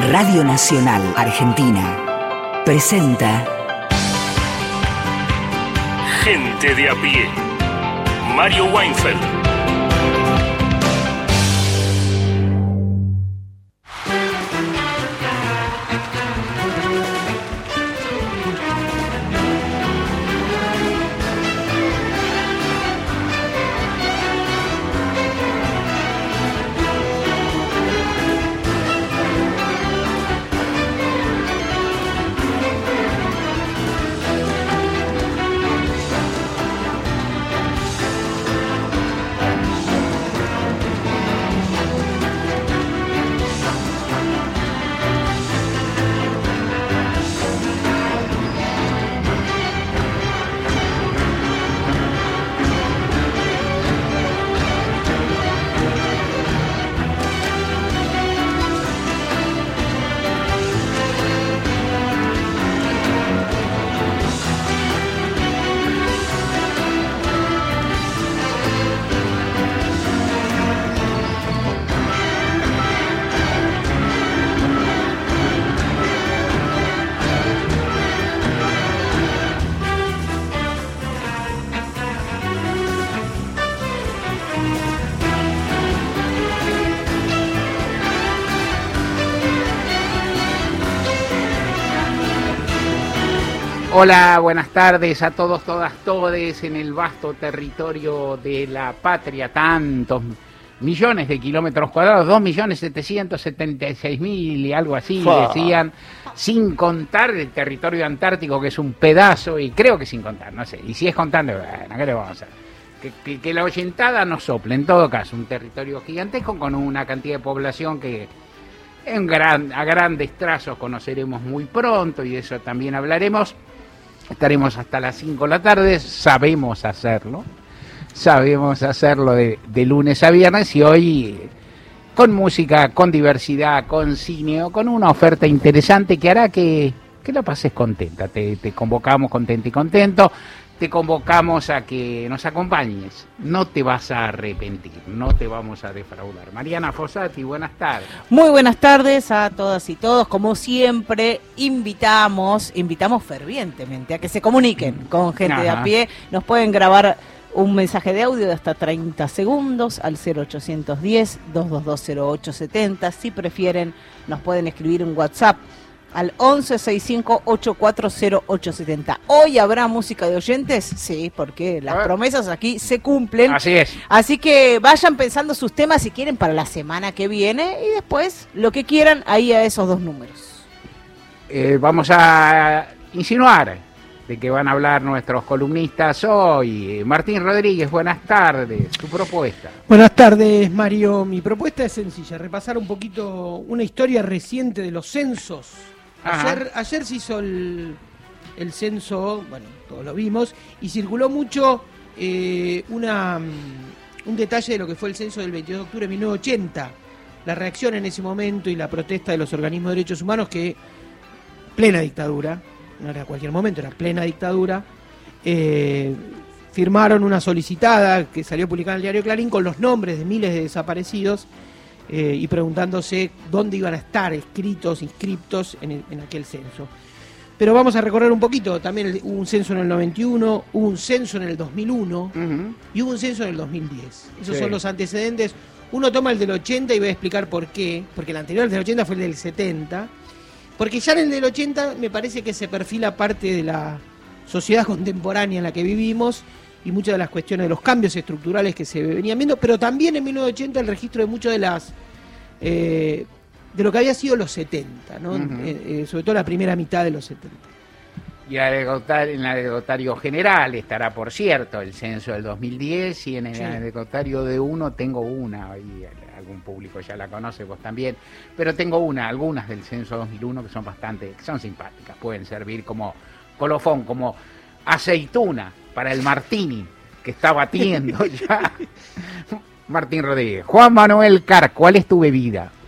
Radio Nacional Argentina presenta Gente de a pie. Mario Weinfeld. Hola, buenas tardes a todos, todas, todes en el vasto territorio de la patria, tantos millones de kilómetros cuadrados, 2.776.000 y algo así, decían, sin contar el territorio antártico, que es un pedazo, y creo que sin contar, no sé, y si es contando, bueno, ¿qué le vamos a hacer? Que la oyentada no sople, en todo caso, un territorio gigantesco con una cantidad de población que a grandes trazos conoceremos muy pronto, y de eso también hablaremos. Estaremos hasta las 5 de la tarde, sabemos hacerlo de lunes a viernes, y hoy con música, con diversidad, con cine, con una oferta interesante que hará que la pases contenta. Te convocamos contenta y contento, te convocamos a que nos acompañes, no te vas a arrepentir, no te vamos a defraudar. Mariana Fossati, buenas tardes. Muy buenas tardes a todas y todos. Como siempre, invitamos fervientemente a que se comuniquen con Gente de a pie. Nos pueden grabar un mensaje de audio de hasta 30 segundos al 0810-222-0870. Si prefieren, nos pueden escribir un WhatsApp al 1165-840-870. ¿Hoy habrá música de oyentes? Sí, porque las promesas aquí se cumplen. Así es. Así que vayan pensando sus temas si quieren para la semana que viene, y después lo que quieran ahí a esos dos números. Vamos a insinuar de que van a hablar nuestros columnistas hoy. Martín Rodríguez, buenas tardes. Tu propuesta. Buenas tardes, Mario. Mi propuesta es sencilla, repasar un poquito una historia reciente de los censos. Ayer se hizo el censo, bueno, todos lo vimos, y circuló mucho un detalle de lo que fue el censo del 22 de octubre de 1980, la reacción en ese momento y la protesta de los organismos de derechos humanos, que plena dictadura, no era cualquier momento, era plena dictadura, firmaron una solicitada que salió publicada en el diario Clarín con los nombres de miles de desaparecidos, y preguntándose dónde iban a estar inscriptos en aquel censo. Pero vamos a recorrer un poquito. También hubo un censo en el 91, hubo un censo en el 2001 y hubo un censo en el 2010. Esos son los antecedentes. Uno toma el del 80 y voy a explicar por qué. Porque el anterior, el del 80, fue el del 70. Porque ya en el del 80 me parece que se perfila parte de la sociedad contemporánea en la que vivimos, y muchas de las cuestiones de los cambios estructurales que se venían viendo, pero también en 1980 el registro de muchas de las de lo que había sido los 70, ¿no? Sobre todo la primera mitad de los 70. Y en el anecdotario general estará, por cierto, el censo del 2010, y en el anecdotario de uno tengo una, y algún público ya la conoce, vos también, pero tengo algunas del censo 2001 que son son simpáticas, pueden servir como colofón, como aceituna para el martini que está batiendo ya Martín Rodríguez. Juan Manuel Carr, ¿cuál es tu bebida?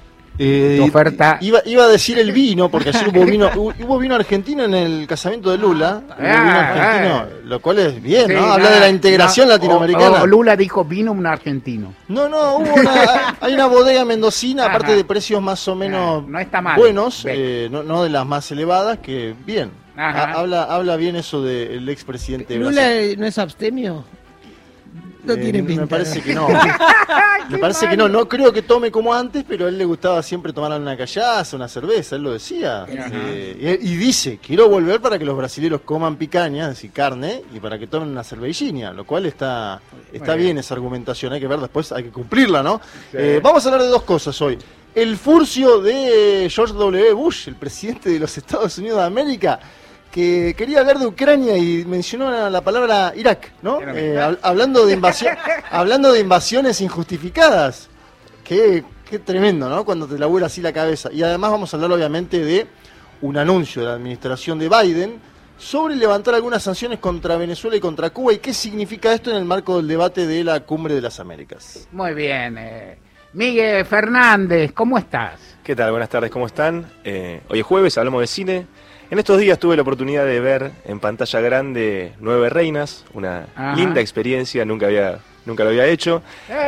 Tu oferta... Iba a decir el vino, porque ayer hubo vino argentino en el casamiento de Lula. Hubo vino argentino, lo cual es bien, Sí, ¿no? Habla de la integración latinoamericana. O Lula dijo vino un argentino. No, hay una bodega mendocina, aparte de precios más o menos no está mal. buenos, no de las más elevadas, que bien. Habla bien eso del expresidente de ¿Lula Brasil. no es abstemio? No tiene pinta. Me parece que no. Me parece que no. No creo que tome como antes, pero a él le gustaba siempre tomar una callaza, una cerveza, él lo decía. Y dice, quiero volver para que los brasileños coman picaña, es decir, carne, y para que tomen una cervellina, lo cual está bien esa argumentación, hay que ver después, hay que cumplirla, ¿no? Sí. Vamos a hablar de dos cosas hoy. El furcio de George W. Bush, el presidente de los Estados Unidos de América, que quería hablar de Ucrania y mencionó la palabra Irak, ¿no? Hablando de invasiones injustificadas. Qué tremendo, ¿no? Cuando te labura así la cabeza. Y además vamos a hablar obviamente de un anuncio de la administración de Biden sobre levantar algunas sanciones contra Venezuela y contra Cuba y qué significa esto en el marco del debate de la Cumbre de las Américas. Muy bien. Miguel Fernández, ¿cómo estás? ¿Qué tal? Buenas tardes, ¿cómo están? Hoy es jueves, hablamos de cine. En estos días tuve la oportunidad de ver en pantalla grande Nueve Reinas, una linda experiencia, nunca lo había hecho.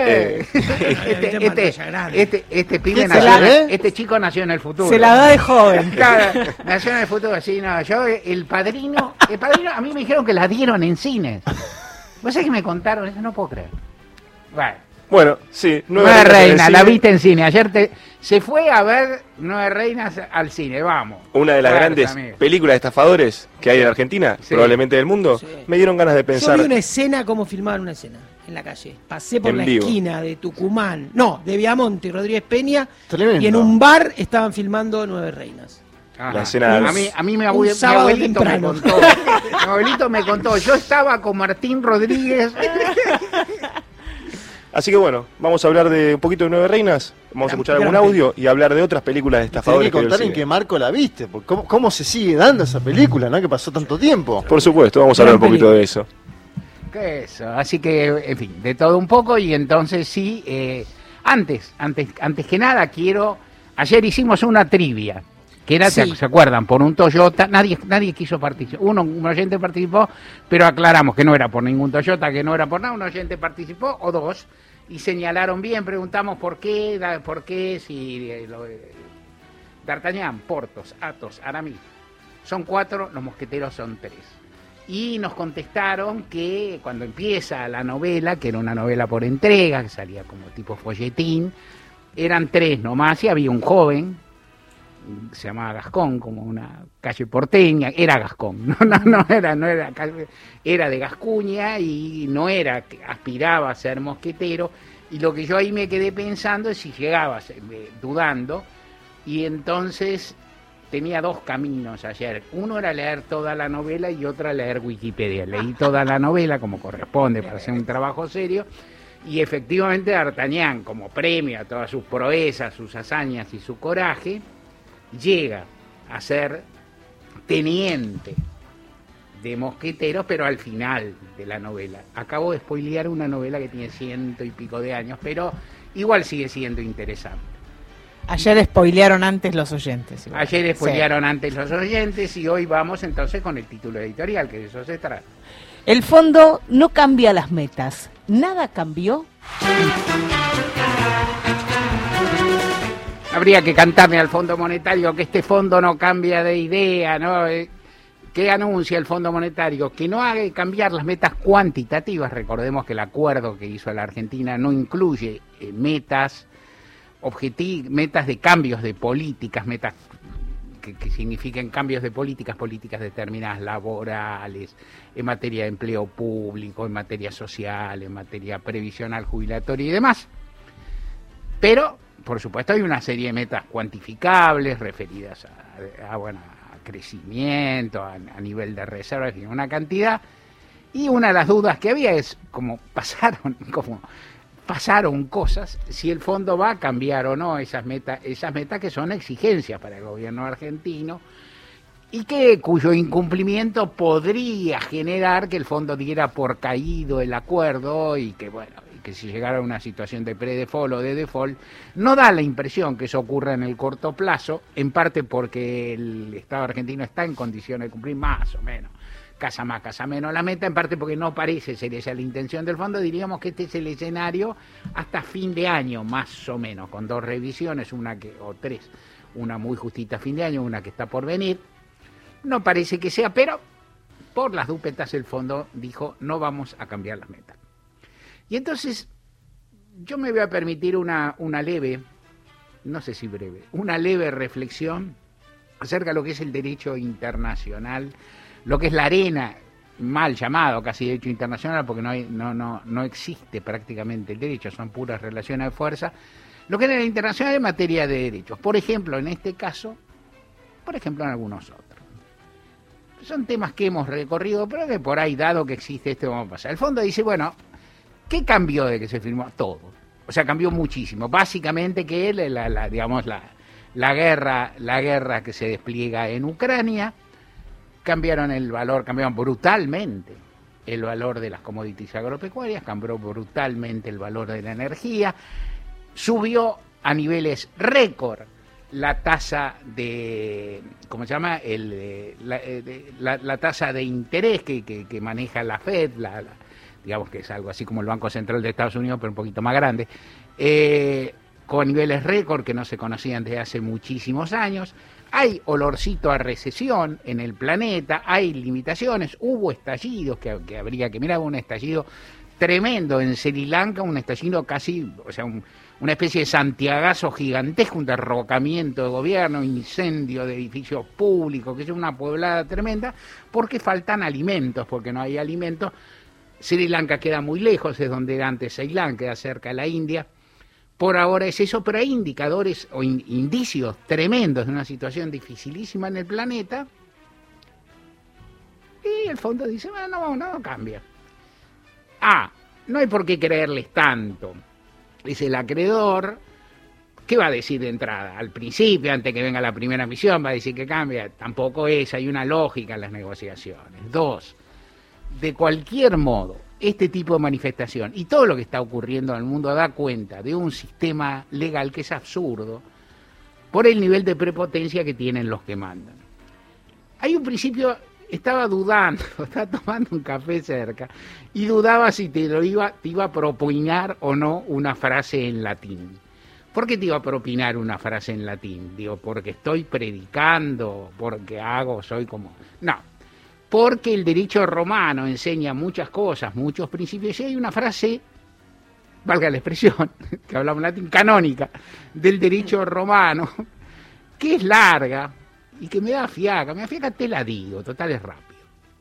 Este pibe nació, este chico nació en el futuro. Se la da de joven. Claro, nació en el futuro, sí, no, yo, el padrino, a mí me dijeron que la dieron en cines. ¿Vos sabés que me contaron? Eso no puedo creer. Bueno, sí, Nueve Reinas, la viste en cine. Ayer se fue a ver Nueve Reinas al cine, vamos. Una de las grandes películas de estafadores que hay en Argentina, probablemente del mundo. Sí. Me dieron ganas de pensar. Yo vi una escena, como filmaban una escena en la calle. Pasé por la esquina de Tucumán, de Viamonte y Rodríguez Peña. Tremendo. Y en un bar estaban filmando Nueve Reinas. La escena a mí mi abuelito me contó. Mi abuelito me contó. Yo estaba con Martín Rodríguez. Así que bueno, vamos a hablar de un poquito de Nueve Reinas, vamos a escuchar algún audio y hablar de otras películas de estafadores. Tenés que contar en qué marco la viste, cómo se sigue dando esa película, ¿no? Que pasó tanto tiempo. Por supuesto, vamos a hablar un poquito de eso. Eso, así que, en fin, de todo un poco y entonces sí, antes que nada ayer hicimos una trivia, que era, ¿se acuerdan? Por un Toyota, nadie quiso participar, un oyente participó, pero aclaramos que no era por ningún Toyota, que no era por nada, un oyente participó, o dos, y señalaron bien, preguntamos por qué, si D'Artagnan, Porthos, Athos, Aramis, son 4, los mosqueteros son 3. Y nos contestaron que cuando empieza la novela, que era una novela por entrega, que salía como tipo folletín, eran 3 nomás, y había un joven, se llamaba Gascón, como una calle porteña, era Gascón, era de Gascuña y no era, aspiraba a ser mosquetero, y lo que yo ahí me quedé pensando es si llegaba, dudando, y entonces tenía 2 caminos ayer, uno era leer toda la novela y otra leer Wikipedia. Leí toda la novela como corresponde para hacer un trabajo serio, y efectivamente D'Artagnan, como premio a todas sus proezas, sus hazañas y su coraje, llega a ser teniente de mosqueteros, pero al final de la novela. Acabo de spoilear una novela que tiene 100 y pico de años, pero igual sigue siendo interesante. Ayer spoilearon antes los oyentes. Igual. Ayer spoilearon antes los oyentes y hoy vamos entonces con el título editorial, que de eso se trata. El fondo no cambia las metas. ¿Nada cambió? Habría que cantarle al Fondo Monetario que este fondo no cambia de idea, ¿no? ¿Qué anuncia el Fondo Monetario? Que no haga cambiar las metas cuantitativas. Recordemos que el acuerdo que hizo la Argentina no incluye metas de cambios de políticas, metas que signifiquen cambios de políticas determinadas, laborales, en materia de empleo público, en materia social, en materia previsional, jubilatoria y demás. Pero por supuesto hay una serie de metas cuantificables referidas a crecimiento, a nivel de reservas, una cantidad, y una de las dudas que había es cómo pasaron cosas, si el fondo va a cambiar o no esas metas que son exigencias para el gobierno argentino, cuyo incumplimiento podría generar que el fondo diera por caído el acuerdo y que si llegara a una situación de pre-default o de default, no da la impresión que eso ocurra en el corto plazo, en parte porque el Estado argentino está en condiciones de cumplir más o menos, casa más, casa menos la meta, en parte porque no parece ser esa la intención del fondo. Diríamos que este es el escenario hasta fin de año, más o menos, con 2 revisiones, o 3, una muy justita a fin de año, una que está por venir. No parece que sea, pero por las dupetas el fondo dijo no vamos a cambiar la meta. Y entonces yo me voy a permitir una leve, no sé si breve, una leve reflexión acerca de lo que es el derecho internacional, lo que es la arena, mal llamado casi derecho internacional, porque no existe prácticamente el derecho, son puras relaciones de fuerza, lo que es la internacional en materia de derechos. Por ejemplo, en este caso, por ejemplo, en algunos otros. Son temas que hemos recorrido, pero que por ahí, dado que existe esto, vamos a pasar. El fondo dice, bueno, ¿qué cambió de que se firmó? Todo. O sea, cambió muchísimo. Básicamente que la guerra que se despliega en Ucrania, cambiaron brutalmente el valor de las commodities agropecuarias, cambió brutalmente el valor de la energía, subió a niveles récord la tasa de, ¿cómo se llama? La tasa de interés que maneja la Fed, digamos que es algo así como el Banco Central de Estados Unidos, pero un poquito más grande, con niveles récord que no se conocían desde hace muchísimos años. Hay olorcito a recesión en el planeta, hay limitaciones, hubo estallidos que habría que mirar, un estallido tremendo en Sri Lanka, un estallido casi, o sea, una especie de santiagazo gigantesco, un derrocamiento de gobierno, incendio de edificios públicos, que es una pueblada tremenda, porque faltan alimentos, porque no hay alimentos. Sri Lanka queda muy lejos, es donde era antes Ceilán, queda cerca de la India. Por ahora es eso, pero hay indicadores o indicios tremendos de una situación dificilísima en el planeta. Y el fondo dice, bueno, no cambia. No hay por qué creerles tanto. Es el acreedor. ¿Qué va a decir de entrada? Al principio, antes que venga la primera misión, va a decir que cambia. Tampoco hay una lógica en las negociaciones. 2, de cualquier modo, este tipo de manifestación y todo lo que está ocurriendo en el mundo da cuenta de un sistema legal que es absurdo por el nivel de prepotencia que tienen los que mandan. Hay un principio, estaba dudando, estaba tomando un café cerca y dudaba si te iba a propinar o no una frase en latín. ¿Por qué te iba a propinar una frase en latín? Digo, porque estoy predicando, porque soy como... No. Porque el derecho romano enseña muchas cosas, muchos principios, y hay una frase, valga la expresión, que hablamos en latín, canónica, del derecho romano, que es larga y que me da fiaca, te la digo, total es rápido.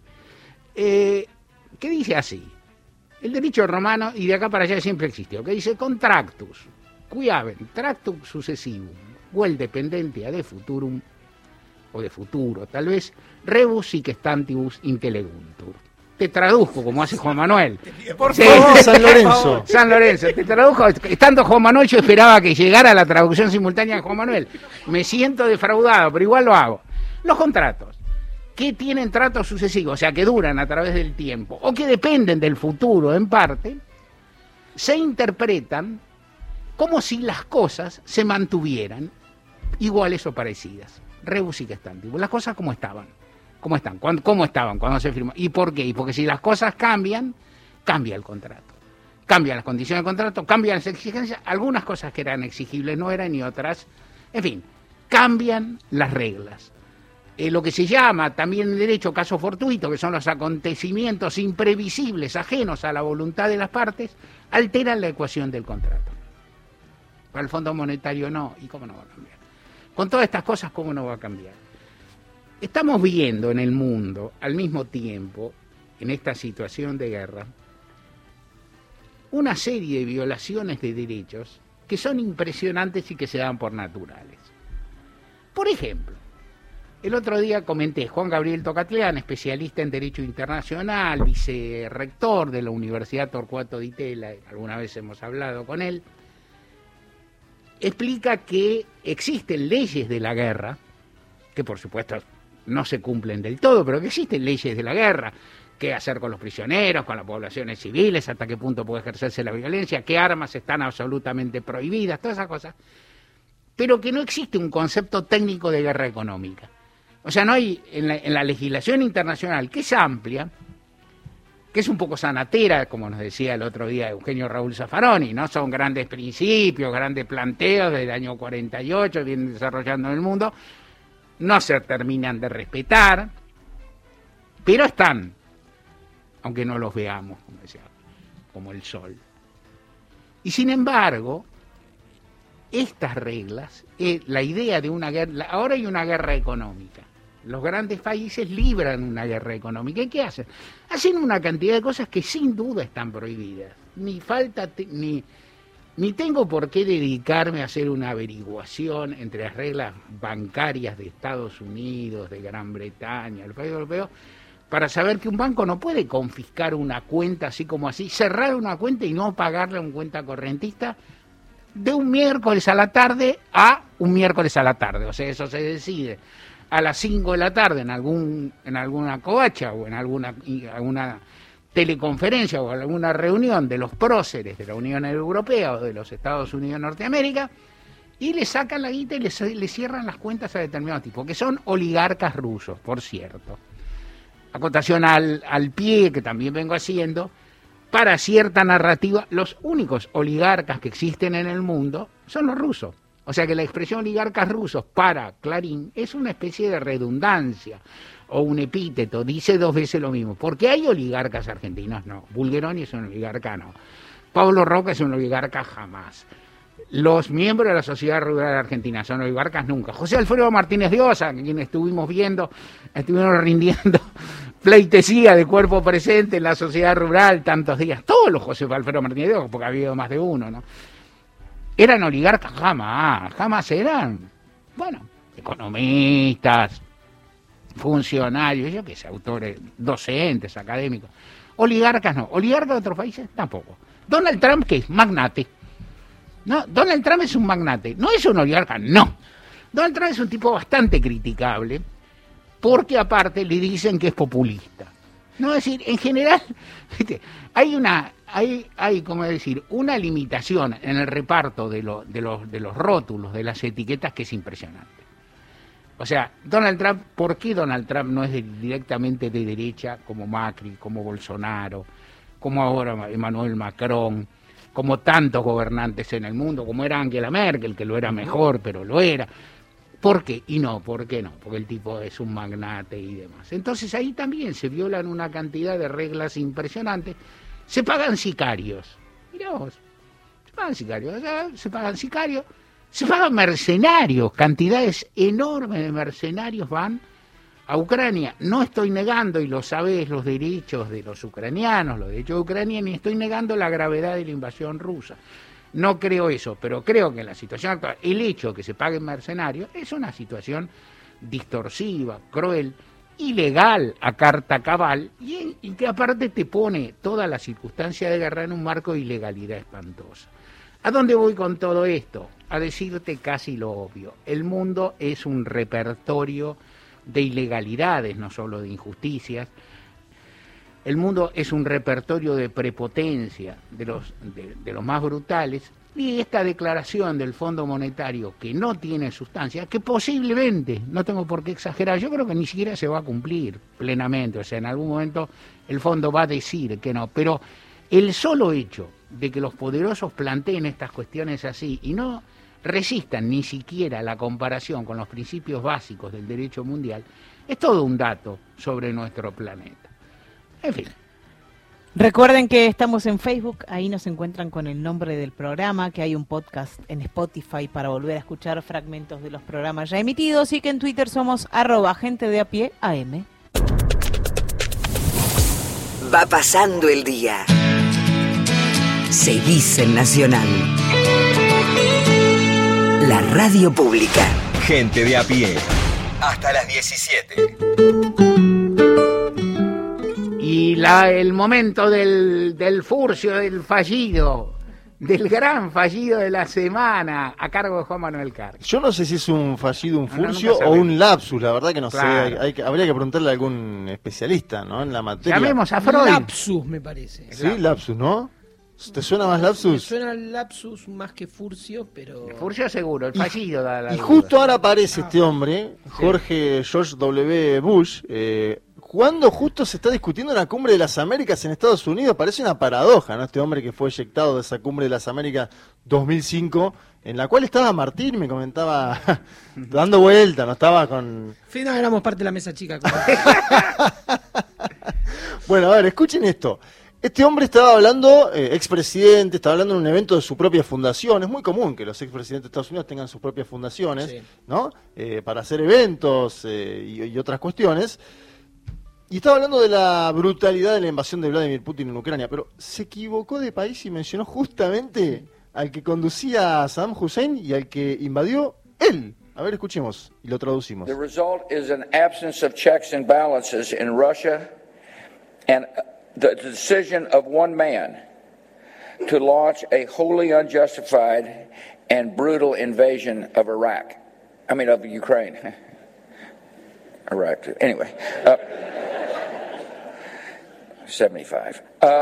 Que dice así, el derecho romano, y de acá para allá siempre existió, que dice contractus, quiavent, tractum successivum, vel dependentia de futurum, o de futuro, tal vez, rebus sic stantibus inteleguntur. Te traduzco, como hace Juan Manuel. Por favor, San Lorenzo. San Lorenzo, te traduzco. Estando Juan Manuel, yo esperaba que llegara la traducción simultánea de Juan Manuel. Me siento defraudado, pero igual lo hago. Los contratos, que tienen tratos sucesivos, o sea, que duran a través del tiempo, o que dependen del futuro en parte, se interpretan como si las cosas se mantuvieran iguales o parecidas. Rebus sic stantibus, las cosas como estaban. ¿Cómo estaban cuando se firmó? ¿Y por qué? Y porque si las cosas cambian, cambia el contrato. Cambian las condiciones del contrato, cambian las exigencias. Algunas cosas que eran exigibles no eran y otras. En fin, cambian las reglas. Lo que se llama también en derecho caso fortuito, que son los acontecimientos imprevisibles ajenos a la voluntad de las partes, alteran la ecuación del contrato. Para el Fondo Monetario no. ¿Y cómo no va a cambiar? Con todas estas cosas, ¿cómo no va a cambiar? Estamos viendo en el mundo, al mismo tiempo, en esta situación de guerra, una serie de violaciones de derechos que son impresionantes y que se dan por naturales. Por ejemplo, el otro día comenté, Juan Gabriel Tocatlián, especialista en Derecho Internacional, vicerrector de la Universidad Torcuato Di Tella, alguna vez hemos hablado con él, explica que existen leyes de la guerra, que por supuesto no se cumplen del todo, pero que existen leyes de la guerra. Qué hacer con los prisioneros, con las poblaciones civiles, hasta qué punto puede ejercerse la violencia, qué armas están absolutamente prohibidas, todas esas cosas. Pero que no existe un concepto técnico de guerra económica. O sea, no hay en la legislación internacional, que es amplia, que es un poco sanatera, como nos decía el otro día Eugenio Raúl Zaffaroni, ¿no? Son grandes principios, grandes planteos desde el año 48, vienen desarrollando en el mundo, no se terminan de respetar, pero están, aunque no los veamos, como decía, como el sol. Y sin embargo, estas reglas, la idea de una guerra, ahora hay una guerra económica. Los grandes países libran una guerra económica. ¿Y qué hacen? Hacen una cantidad de cosas que sin duda están prohibidas. Ni tengo por qué dedicarme a hacer una averiguación entre las reglas bancarias de Estados Unidos, de Gran Bretaña, el país europeo, para saber que un banco no puede confiscar una cuenta así como así, cerrar una cuenta y no pagarle a un cuenta correntista de un miércoles a la tarde a un miércoles a la tarde. O sea, eso se decide a las 5 de la tarde en alguna covacha o en alguna teleconferencia o alguna reunión de los próceres de la Unión Europea o de los Estados Unidos de Norteamérica, y le sacan la guita y le cierran las cuentas a determinados tipos, que son oligarcas rusos, por cierto. Acotación al pie, que también vengo haciendo, para cierta narrativa, los únicos oligarcas que existen en el mundo son los rusos. O sea que la expresión oligarcas rusos para Clarín es una especie de redundancia o un epíteto, dice dos veces lo mismo. Porque hay oligarcas argentinos, no. Bulgeroni es un oligarca, no. Pablo Roca es un oligarca, jamás. Los miembros de la Sociedad Rural Argentina son oligarcas, nunca. José Alfredo Martínez de Osa, quien estuvimos rindiendo pleitesía de cuerpo presente en la Sociedad Rural tantos días. Todos los José Alfredo Martínez de Osa, porque ha habido más de uno, ¿no? ¿Eran oligarcas? Jamás eran, bueno, economistas, funcionarios, yo qué sé, autores, docentes, académicos. Oligarcas no, oligarcas de otros países tampoco. Donald Trump, ¿qué es? Magnate. No, Donald Trump es un magnate, no es un oligarca, no. Donald Trump es un tipo bastante criticable, porque aparte le dicen que es populista. No, es decir, en general, ¿viste? Hay como decir, una limitación en el reparto de los rótulos, de las etiquetas, que es impresionante. O sea, Donald Trump, ¿por qué Donald Trump no es directamente de derecha como Macri, como Bolsonaro, como ahora Emmanuel Macron, como tantos gobernantes en el mundo, como era Angela Merkel, que lo era mejor, pero lo era? ¿Por qué? Y no, ¿por qué no? Porque el tipo es un magnate y demás. Entonces ahí también se violan una cantidad de reglas impresionantes. Se pagan sicarios. Mirá vos, se pagan sicarios. O sea, se pagan mercenarios. Cantidades enormes de mercenarios van a Ucrania. No estoy negando, y lo sabés, los derechos de los ucranianos, los derechos de Ucrania, ni estoy negando la gravedad de la invasión rusa. No creo eso, pero creo que en la situación actual, el hecho de que se paguen mercenarios es una situación distorsiva, cruel, ilegal a carta cabal, y que aparte te pone toda la circunstancia de guerra en un marco de ilegalidad espantosa. ¿A dónde voy con todo esto? A decirte casi lo obvio. El mundo es un repertorio de ilegalidades, no solo de injusticias. El mundo es un repertorio de prepotencia de los más brutales, y esta declaración del Fondo Monetario, que no tiene sustancia, que posiblemente, no tengo por qué exagerar, yo creo que ni siquiera se va a cumplir plenamente, o sea, en algún momento el fondo va a decir que no, pero el solo hecho de que los poderosos planteen estas cuestiones así y no resistan ni siquiera la comparación con los principios básicos del derecho mundial, es todo un dato sobre nuestro planeta. En fin. Recuerden que estamos en Facebook, ahí nos encuentran con el nombre del programa, que hay un podcast en Spotify para volver a escuchar fragmentos de los programas ya emitidos, y que en Twitter somos @gentedeapié_am. Va pasando el día. Seguís en Nacional, la radio pública. Gente de a pie, hasta las 17. Y el momento del furcio, del fallido, del gran fallido de la semana a cargo de Juan Manuel Carg. Yo no sé si es un fallido, un furcio o un lapsus, la verdad que no sé. Habría que preguntarle a algún especialista, ¿no? En la materia. Llamemos a Freud. Lapsus, me parece. Sí, lapsus, ¿no? ¿Te suena más lapsus? Me suena lapsus más que furcio, pero... El furcio seguro, el fallido da la Y duda. justo ahora aparece este hombre, George W. Bush, cuando justo se está discutiendo la Cumbre de las Américas en Estados Unidos. Parece una paradoja, ¿no? Este hombre que fue eyectado de esa Cumbre de las Américas 2005, en la cual estaba Martín, me comentaba, dando vuelta, no estaba con... Sí, no, éramos parte de la mesa chica. Bueno, a ver, escuchen esto. Este hombre estaba hablando, expresidente, estaba hablando en un evento de su propia fundación. Es muy común que los expresidentes de Estados Unidos tengan sus propias fundaciones, sí, ¿no? Para hacer eventos y otras cuestiones. Y estaba hablando de la brutalidad de la invasión de Vladimir Putin en Ucrania, pero se equivocó de país y mencionó justamente al que conducía a Saddam Hussein y al que invadió él. A ver, escuchemos y lo traducimos. The result is an absence of checks and balances in Russia and the decision of one man to launch a wholly unjustified and brutal invasion of Iraq. I mean, of Ukraine. Iraq. Anyway. 75.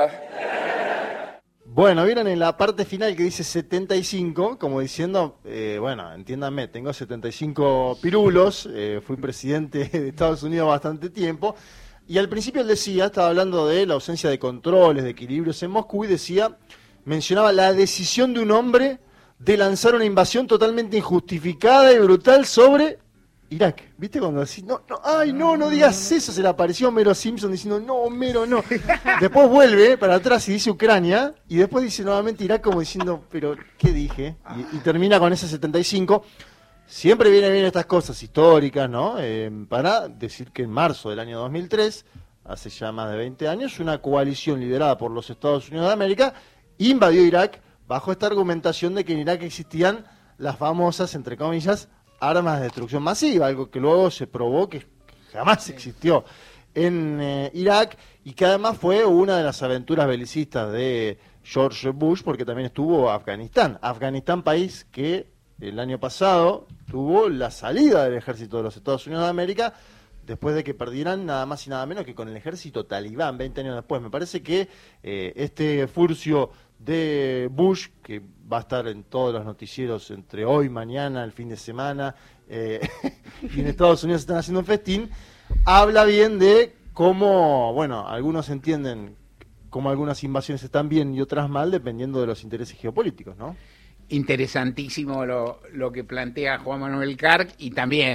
Bueno, vieron en la parte final que dice 75, como diciendo, bueno, entiéndanme, tengo 75 pirulos, fui presidente de Estados Unidos bastante tiempo, y al principio él decía, estaba hablando de la ausencia de controles, de equilibrios en Moscú, y decía, mencionaba la decisión de un hombre de lanzar una invasión totalmente injustificada y brutal sobre Irak. ¿Viste cuando decís, no digas eso? Se le apareció Homero Simpson diciendo, no, Homero, no. Después vuelve para atrás y dice Ucrania, y después dice nuevamente Irak como diciendo, pero, ¿qué dije? Y termina con ese 75. Siempre vienen bien estas cosas históricas, ¿no? Para decir que en marzo del año 2003, hace ya más de 20 años, una coalición liderada por los Estados Unidos de América invadió Irak bajo esta argumentación de que en Irak existían las famosas, entre comillas, armas de destrucción masiva, algo que luego se probó que jamás existió en Irak, y que además fue una de las aventuras belicistas de George Bush, porque también estuvo Afganistán, país que el año pasado tuvo la salida del ejército de los Estados Unidos de América, después de que perdieran nada más y nada menos que con el ejército talibán 20 años después. Me parece que este furcio de Bush, que va a estar en todos los noticieros entre hoy, mañana, el fin de semana, y en Estados Unidos están haciendo un festín, habla bien de cómo, bueno, algunos entienden cómo algunas invasiones están bien y otras mal, dependiendo de los intereses geopolíticos, ¿no? Interesantísimo lo que plantea Juan Manuel Carg, y también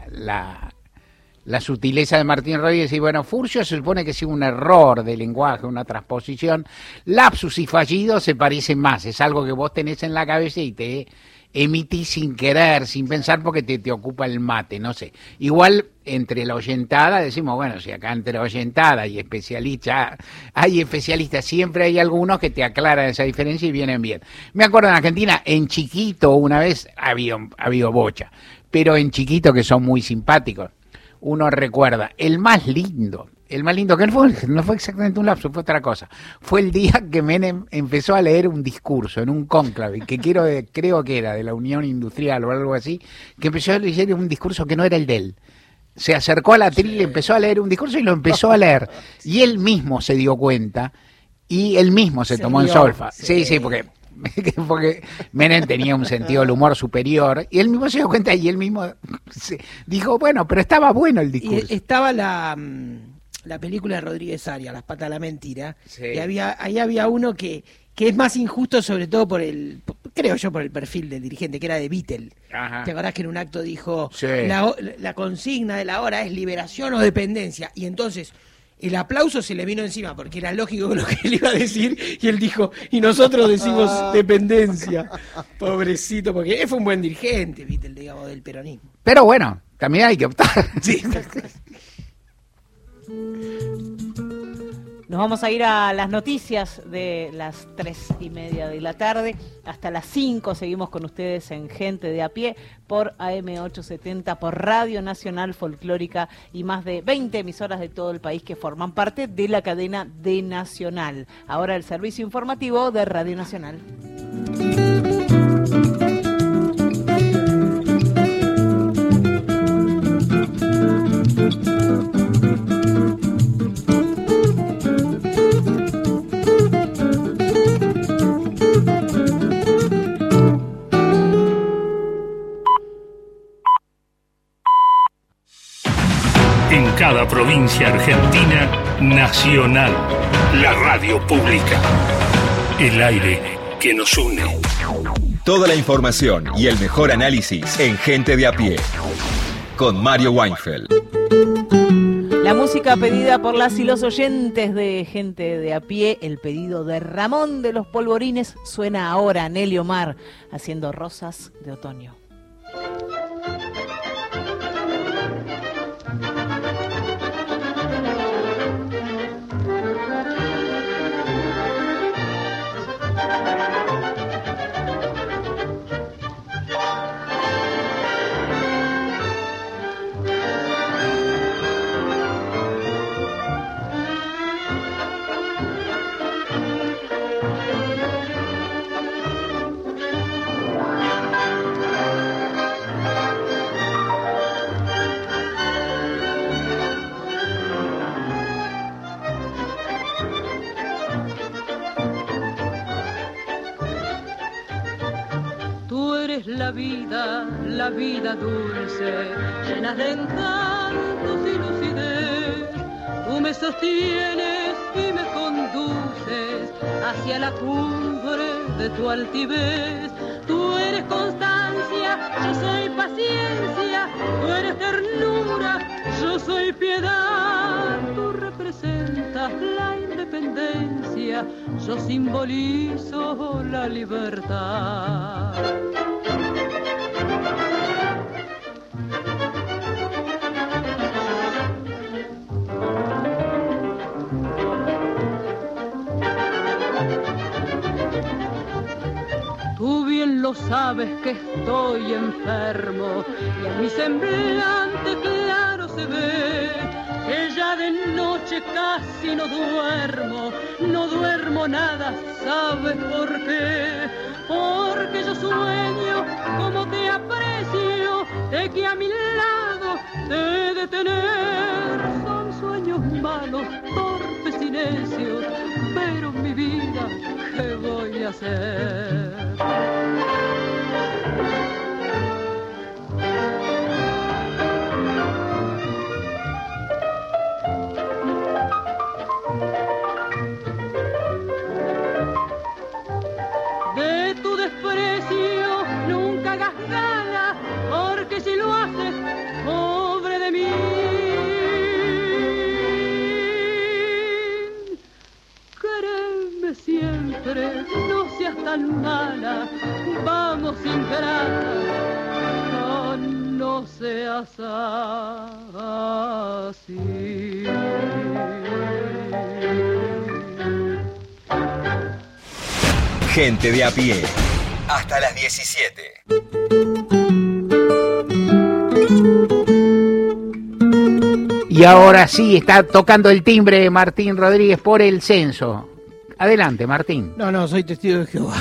la sutileza de Martín Rodríguez. Y bueno, furcio se supone que es un error de lenguaje, una transposición. Lapsus y fallido se parecen más, es algo que vos tenés en la cabeza y te emitís sin querer, sin pensar, porque te ocupa el mate, no sé. Igual entre la oyentada decimos, bueno, si acá entre la oyentada y especialistas, hay especialistas, siempre hay algunos que te aclaran esa diferencia y vienen bien. Me acuerdo en Argentina, en chiquito, una vez ha habido bocha, pero en chiquito, que son muy simpáticos, uno recuerda, el más lindo, que no fue exactamente un lapso, fue otra cosa. Fue el día que Menem empezó a leer un discurso en un cónclave, que creo que era de la Unión Industrial o algo así, que empezó a leer un discurso que no era el de él. Se acercó a la tril, empezó a leer un discurso y lo empezó a leer. Y él mismo se dio cuenta y él mismo se tomó en solfa. Sí, porque Menem tenía un sentido del humor superior y él mismo se dio cuenta y él mismo dijo, bueno, pero estaba bueno el discurso. Y estaba la película de Rodríguez Arias, Las patas de la mentira, sí. Y ahí había uno que es más injusto, sobre todo por el perfil del dirigente, que era de Vittel. Ajá. ¿Te acordás que en un acto dijo, sí, la consigna de la hora es liberación o dependencia? Y entonces el aplauso se le vino encima, porque era lógico lo que él iba a decir, y él dijo, y nosotros decimos dependencia. Pobrecito, porque él fue un buen dirigente, Vittel, digamos, del peronismo. Pero bueno, también hay que optar. Sí. Nos vamos a ir a las noticias de las 3:30 de la tarde. Hasta las 5 seguimos con ustedes en Gente de a Pie por AM870, por Radio Nacional Folclórica y más de 20 emisoras de todo el país que forman parte de la cadena de Nacional. Ahora el servicio informativo de Radio Nacional. En cada provincia argentina, Nacional, la radio pública. El aire que nos une. Toda la información y el mejor análisis en Gente de a Pie. Con Mario Weinfeld. La música pedida por las y los oyentes de Gente de a Pie, el pedido de Ramón de los Polvorines, suena ahora. Nelly Omar haciendo Rosas de Otoño. La vida dulce, llena de encantos y lucidez. Tú me sostienes y me conduces hacia la cumbre de tu altivez. Tú eres constancia, yo soy paciencia. Tú eres ternura, yo soy piedad. Tú representas la independencia, yo simbolizo la libertad. Tú bien lo sabes que estoy enfermo y en mi semblante claro se ve que ya de noche casi no duermo nada, ¿sabes por qué? Porque yo sueño como te aprecio, de que a mi lado te he de tener. Son sueños malos, torpes y necios, pero mi vida, ¿qué voy a hacer? De tu desprecio nunca hagas gala, porque si lo haces, pobre de mí. Quereme siempre, no seas tan mala, vamos ingrata, no seas así. Gente de a Pie. Hasta las 17. Y ahora sí, está tocando el timbre Martín Rodríguez por el censo. Adelante, Martín. No, soy testigo de Jehová.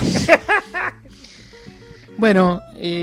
Bueno,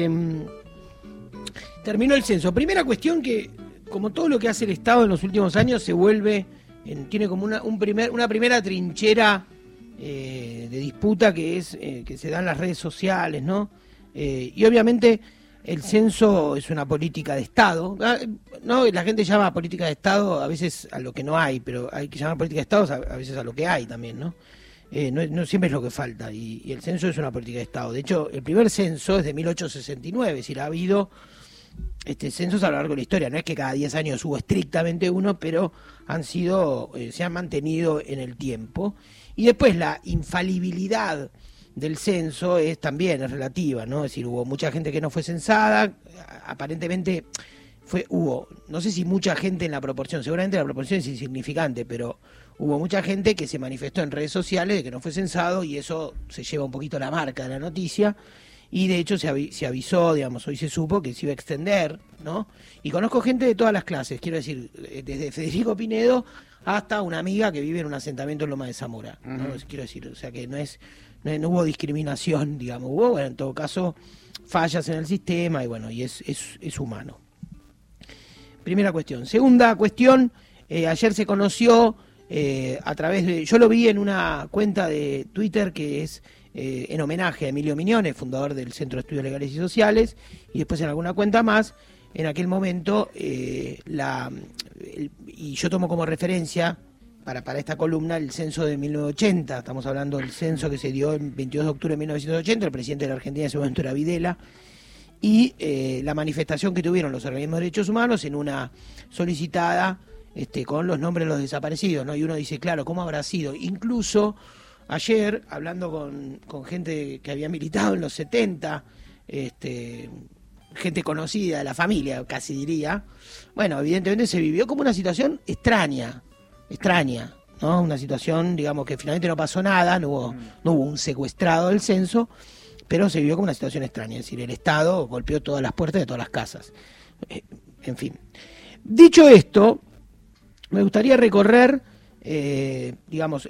terminó el censo. Primera cuestión que, como todo lo que hace el Estado en los últimos años, se vuelve, tiene como una primera trinchera de disputa que es que se da en las redes sociales, ¿no? Y obviamente el censo es una política de Estado, ¿no? La gente llama política de Estado a veces a lo que no hay, pero hay que llamar política de Estado a veces a lo que hay también, ¿no? No siempre es lo que falta, y el censo es una política de Estado. De hecho, el primer censo es de 1869, es decir, ha habido censos a lo largo de la historia. No es que cada 10 años hubo estrictamente uno, pero se han mantenido en el tiempo. Y después la infalibilidad del censo es relativa, ¿no? Es decir, hubo mucha gente que no fue censada, aparentemente hubo, no sé si mucha gente en la proporción, seguramente la proporción es insignificante, pero hubo mucha gente que se manifestó en redes sociales de que no fue censado, y eso se lleva un poquito la marca de la noticia, y de hecho se avisó, digamos, hoy se supo que se iba a extender, ¿no? Y conozco gente de todas las clases, quiero decir, desde Federico Pinedo hasta una amiga que vive en un asentamiento en Loma de Zamora, ¿no? Quiero decir, o sea que no es no hubo discriminación, digamos, hubo, bueno, en todo caso, fallas en el sistema y bueno, y es humano. Primera cuestión. Segunda cuestión, ayer se conoció a través de, yo lo vi en una cuenta de Twitter que es en homenaje a Emilio Mignone, fundador del Centro de Estudios Legales y Sociales, y después en alguna cuenta más, en aquel momento, y yo tomo como referencia para esta columna el censo de 1980, estamos hablando del censo que se dio el 22 de octubre de 1980, el presidente de la Argentina en ese momento era Videla, y la manifestación que tuvieron los organismos de derechos humanos en una solicitada con los nombres de los desaparecidos, ¿no? Y uno dice, claro, ¿cómo habrá sido? Incluso ayer, hablando con gente que había militado en los 70, gente conocida de la familia, casi diría, bueno, evidentemente se vivió como una situación extraña, ¿no? Una situación, digamos, que finalmente no pasó nada, no hubo un secuestrado del censo, pero se vivió como una situación extraña, es decir, el Estado golpeó todas las puertas de todas las casas. En fin. Dicho esto, me gustaría recorrer, digamos,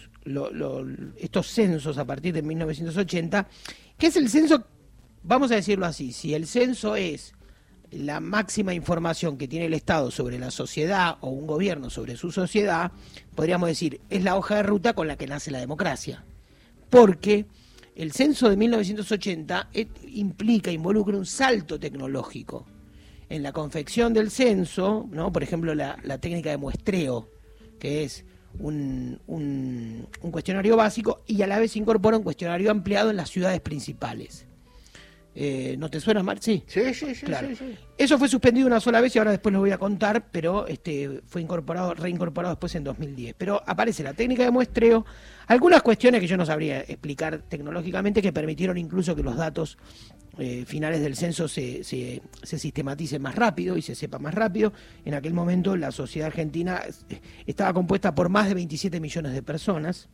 estos censos a partir de 1980, que es el censo, vamos a decirlo así, si el censo es la máxima información que tiene el Estado sobre la sociedad o un gobierno sobre su sociedad, podríamos decir, es la hoja de ruta con la que nace la democracia. Porque el censo de 1980 involucra un salto tecnológico. En la confección del censo, ¿no? Por ejemplo, la técnica de muestreo, que es un cuestionario básico y a la vez incorpora un cuestionario ampliado en las ciudades principales. ¿No te suena, Mar? Sí, claro. Sí. Eso fue suspendido una sola vez y ahora después lo voy a contar, pero fue reincorporado después en 2010. Pero aparece la técnica de muestreo, algunas cuestiones que yo no sabría explicar tecnológicamente que permitieron incluso que los datos finales del censo se sistematicen más rápido y se sepa más rápido. En aquel momento la sociedad argentina estaba compuesta por más de 27 millones de personas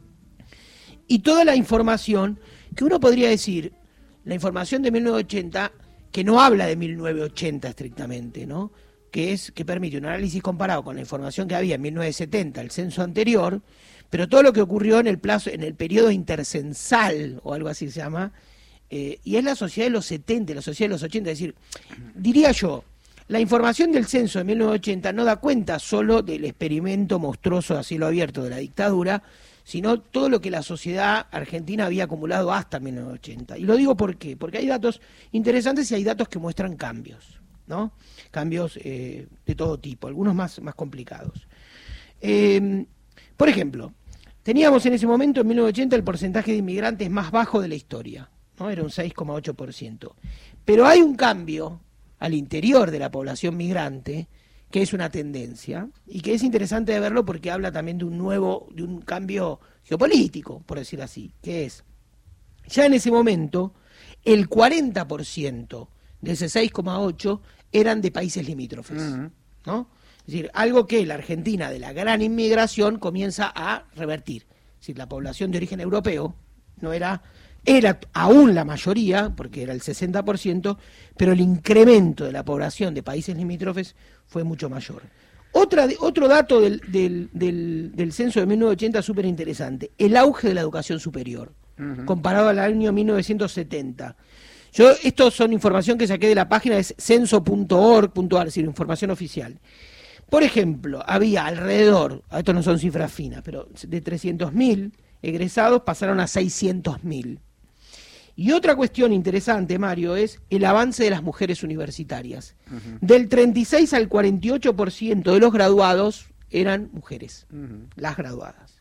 y toda la información que uno podría decir, la información de 1980, que no habla de 1980 estrictamente, ¿no? Que permite un análisis comparado con la información que había en 1970, el censo anterior, pero todo lo que ocurrió en el periodo intercensal, o algo así se llama, y es la sociedad de los 70, la sociedad de los 80, es decir, diría yo, la información del censo de 1980 no da cuenta solo del experimento monstruoso a cielo abierto de la dictadura, sino todo lo que la sociedad argentina había acumulado hasta 1980. Y lo digo ¿por qué? Porque hay datos interesantes y hay datos que muestran cambios, ¿no? Cambios de todo tipo, algunos más complicados. Por ejemplo, teníamos en ese momento, en 1980, el porcentaje de inmigrantes más bajo de la historia, ¿no? Era un 6,8%. Pero hay un cambio al interior de la población migrante, que es una tendencia, y que es interesante de verlo porque habla también de un cambio geopolítico, por decir así, que es, ya en ese momento, el 40% de ese 6,8 eran de países limítrofes, ¿no? Es decir, algo que la Argentina, de la gran inmigración, comienza a revertir. Es decir, la población de origen europeo era aún la mayoría, porque era el 60%, pero el incremento de la población de países limítrofes fue mucho mayor. Otro dato del censo de 1980 súper interesante, el auge de la educación superior, comparado al año 1970. Esto son información que saqué de la página, es censo.org.ar, es decir, información oficial. Por ejemplo, había alrededor, esto no son cifras finas, pero de 300.000 egresados pasaron a 600.000. Y otra cuestión interesante, Mario, es el avance de las mujeres universitarias. Del 36 al 48% de los graduados eran mujeres, las graduadas.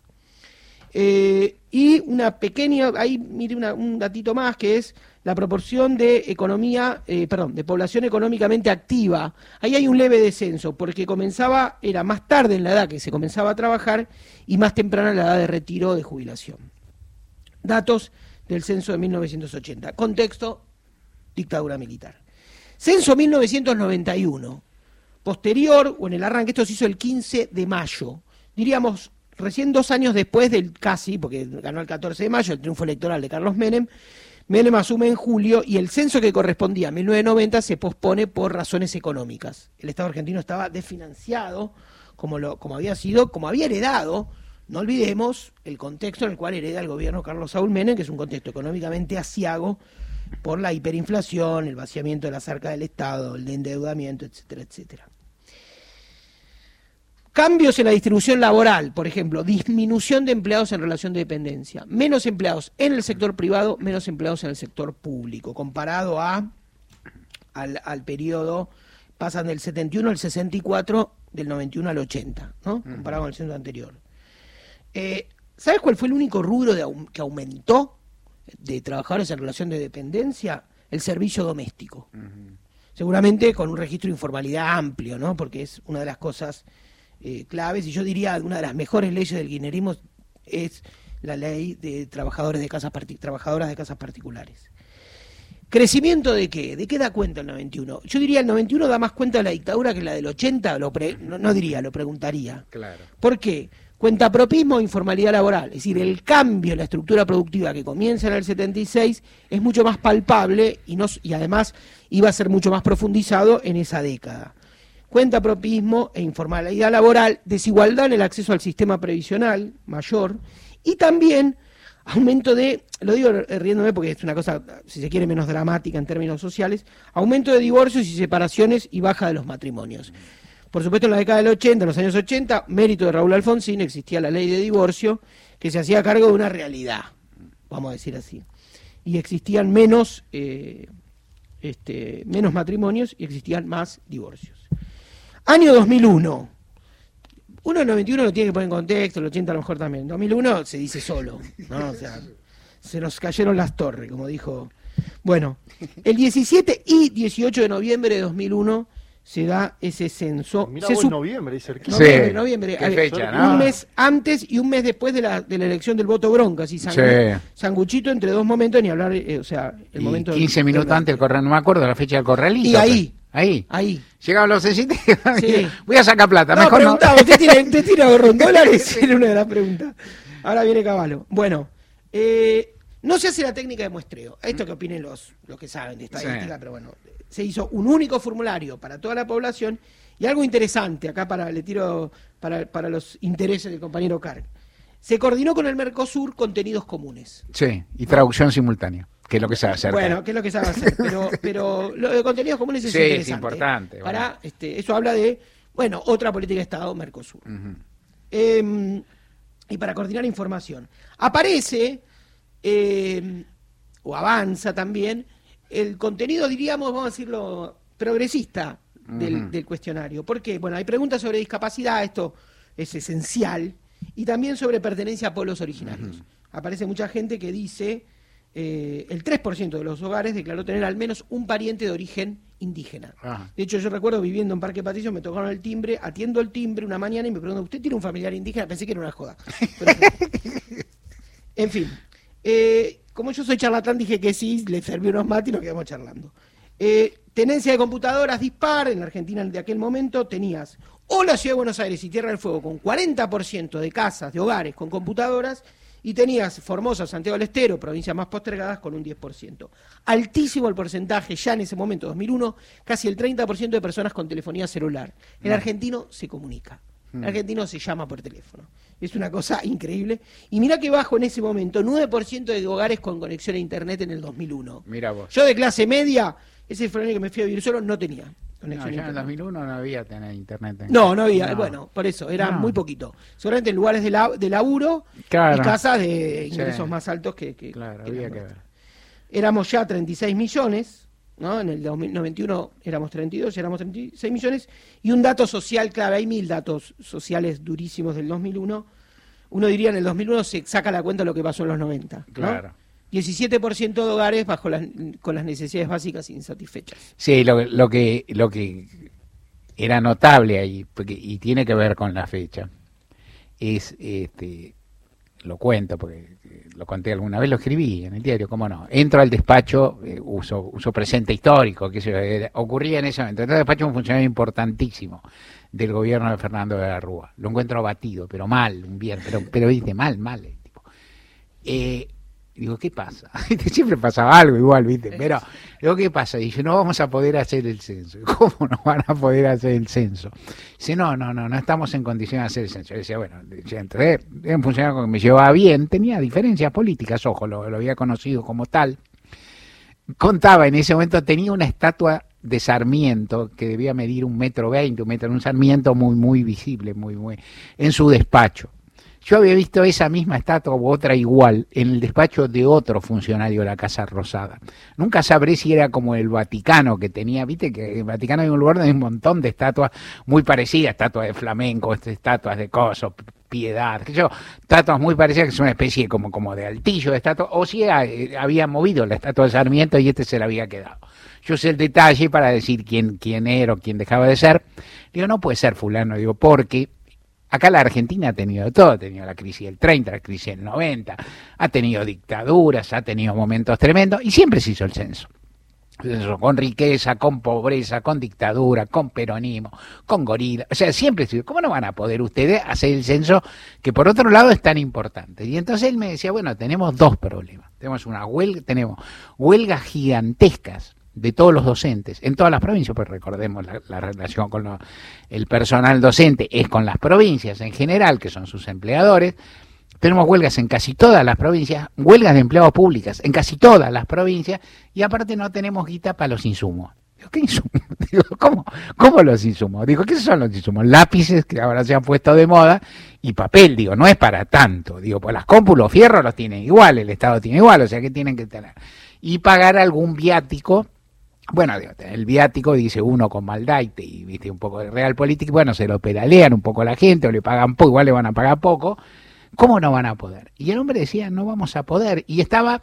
Y una pequeña, ahí mire un datito más, que es la proporción de de población económicamente activa. Ahí hay un leve descenso, porque era más tarde en la edad que se comenzaba a trabajar y más temprana la edad de retiro o de jubilación. Datos del censo de 1980. Contexto, dictadura militar. Censo 1991. Posterior, o en el arranque, esto se hizo el 15 de mayo. Diríamos, recién 2 años después porque ganó el 14 de mayo, el triunfo electoral de Carlos Menem. Menem asume en julio y el censo que correspondía a 1990 se pospone por razones económicas. El Estado argentino estaba desfinanciado, como había heredado No olvidemos el contexto en el cual hereda el gobierno Carlos Saúl Menem, que es un contexto económicamente aciago por la hiperinflación, el vaciamiento de las arcas del Estado, el endeudamiento, etcétera, etcétera. Cambios en la distribución laboral, por ejemplo, disminución de empleados en relación de dependencia, menos empleados en el sector privado, menos empleados en el sector público, comparado al periodo, pasan del 71 al 64, del 91 al 80, ¿no? Comparado con el censo anterior. ¿Sabes cuál fue el único rubro que aumentó de trabajadores en relación de dependencia? El servicio doméstico. Seguramente con un registro de informalidad amplio, ¿no? Porque es una de las cosas claves, y yo diría una de las mejores leyes del kirchnerismo es la ley de trabajadoras de casas particulares. ¿Crecimiento de qué? ¿De qué da cuenta el 91? Yo diría el 91 da más cuenta de la dictadura que la del 80, lo preguntaría. Claro. ¿Por qué? Cuentapropismo e informalidad laboral, es decir, el cambio en la estructura productiva que comienza en el 76 es mucho más palpable y además iba a ser mucho más profundizado en esa década. Cuentapropismo e informalidad laboral, desigualdad en el acceso al sistema previsional mayor y también aumento de, lo digo riéndome porque es una cosa, si se quiere, menos dramática en términos sociales, aumento de divorcios y separaciones y baja de los matrimonios. Por supuesto, en la década del 80, en los años 80, mérito de Raúl Alfonsín, existía la ley de divorcio que se hacía cargo de una realidad, vamos a decir así. Y existían menos matrimonios y existían más divorcios. Año 2001. Uno en 91 lo tiene que poner en contexto, el 80 a lo mejor también. En 2001 se dice solo, ¿no? O sea, se nos cayeron las torres, como dijo. Bueno, el 17 y 18 de noviembre de 2001 se da ese censo. Mirá vos, noviembre, cerquita. Noviembre. Qué fecha, ¿no? Un mes antes y un mes después de la elección del voto bronca, así sanguchito entre dos momentos, ni hablar, el y momento 15 minutos antes del corral, no me acuerdo la fecha del corralito. Y ahí. Llegaban los CCT, sí. Voy a sacar plata. No, mejor preguntaba, ¿usted tiene ahorro en dólares? Era una de las preguntas. Ahora viene Cavallo. Bueno, no se hace la técnica de muestreo. Esto que opinen los que saben de estadística, pero bueno, se hizo un único formulario para toda la población y algo interesante, acá le tiro para los intereses del compañero Carg. Se coordinó con el Mercosur contenidos comunes. Sí, y traducción simultánea, que es lo que sabe hacer. Bueno, que es lo que sabe hacer, pero lo de contenidos comunes es interesante. Sí, es importante. Para, eso habla de, otra política de Estado, Mercosur. Y para coordinar información. Aparece, o avanza también, el contenido, diríamos, vamos a decirlo, progresista del cuestionario. ¿Por qué? Bueno, hay preguntas sobre discapacidad, esto es esencial, y también sobre pertenencia a pueblos originarios. Aparece mucha gente que dice, el 3% de los hogares declaró tener al menos un pariente de origen indígena. De hecho, yo recuerdo viviendo en Parque Patricio, me tocaron el timbre, atiendo el timbre una mañana y me preguntan, ¿usted tiene un familiar indígena? Pensé que era una joda. Pero, en fin, como yo soy charlatán, dije que sí, le serví unos mates y nos quedamos charlando. Tenencia de computadoras dispar, en la Argentina de aquel momento tenías o la Ciudad de Buenos Aires y Tierra del Fuego con 40% de casas, de hogares con computadoras, y tenías Formosa, Santiago del Estero, provincias más postergadas, con un 10%. Altísimo el porcentaje, ya en ese momento, 2001, casi el 30% de personas con telefonía celular. El argentino se comunica, el argentino se llama por teléfono. Es una cosa increíble. Y mirá que bajo en ese momento, 9% de hogares con conexión a internet en el 2001. Mira vos. Yo de clase media, ese fue el año que me fui a vivir solo, no tenía conexión a ya en internet. el 2001 no había tener internet. No había, bueno, por eso, era muy poquito. Seguramente en lugares de laburo y casas de ingresos más altos que había que ver. Éramos ya 36 millones, ¿no? En el 2091 éramos 32, éramos 36 millones. Y un dato social clave, hay 1000 datos sociales durísimos del 2001. Uno diría en el 2001 se saca la cuenta de lo que pasó en los 90, ¿no? Claro. 17% de hogares con las necesidades básicas insatisfechas. Sí, lo que era notable ahí, y tiene que ver con la fecha, es, lo cuento porque lo conté alguna vez, lo escribí en el diario, cómo no. Entro al despacho, uso presente histórico, que ocurría en ese momento. Entro al despacho un funcionario importantísimo del gobierno de Fernando de la Rúa. Lo encuentro abatido, pero mal, un viernes, pero dice mal, el tipo. Y digo, ¿qué pasa? Siempre pasaba algo igual, ¿viste? Pero, digo, ¿qué pasa? Dice, no vamos a poder hacer el censo. ¿Cómo no van a poder hacer el censo? Dice, no estamos en condición de hacer el censo. Yo decía, bueno, entonces, era un funcionario que me llevaba bien, tenía diferencias políticas, ojo, lo había conocido como tal. Contaba, en ese momento tenía una estatua de Sarmiento que debía medir 1,20 m, un Sarmiento muy visible, muy en su despacho. Yo había visto esa misma estatua u otra igual en el despacho de otro funcionario de la Casa Rosada. Nunca sabré si era como el Vaticano, que tenía, viste que el Vaticano hay un lugar donde hay un montón de estatuas muy parecidas, estatuas de flamenco, estatuas de coso, piedad, estatuas muy parecidas, que son una especie como de altillo de estatua, o si había movido la estatua de Sarmiento y se la había quedado. Yo sé el detalle para decir quién era o quién dejaba de ser. Digo, no puede ser fulano, digo, porque acá la Argentina ha tenido de todo, ha tenido la crisis del 30, la crisis del 90, ha tenido dictaduras, ha tenido momentos tremendos y siempre se hizo el censo. Con riqueza, con pobreza, con dictadura, con peronismo, con gorila, o sea, siempre se hizo. ¿Cómo no van a poder ustedes hacer el censo que por otro lado es tan importante? Y entonces él me decía, bueno, tenemos dos problemas. Tenemos huelgas gigantescas de todos los docentes, en todas las provincias, pues recordemos la relación con el personal docente es con las provincias en general, que son sus empleadores. Tenemos huelgas en casi todas las provincias, huelgas de empleados públicos en casi todas las provincias, y aparte no tenemos guita para los insumos. Digo, ¿qué insumos? Digo, ¿cómo los insumos? Digo, ¿qué son los insumos? Lápices, que ahora se han puesto de moda, y papel, digo, no es para tanto. Digo, pues las compu, los fierros los tienen igual, el Estado tiene igual, o sea que tienen que tener. Y pagar algún viático. Bueno, el viático dice uno con maldad y viste un poco de realpolitik, bueno, se lo pedalean un poco a la gente o le pagan poco, igual le van a pagar poco. ¿Cómo no van a poder? Y el hombre decía, no vamos a poder. Y estaba,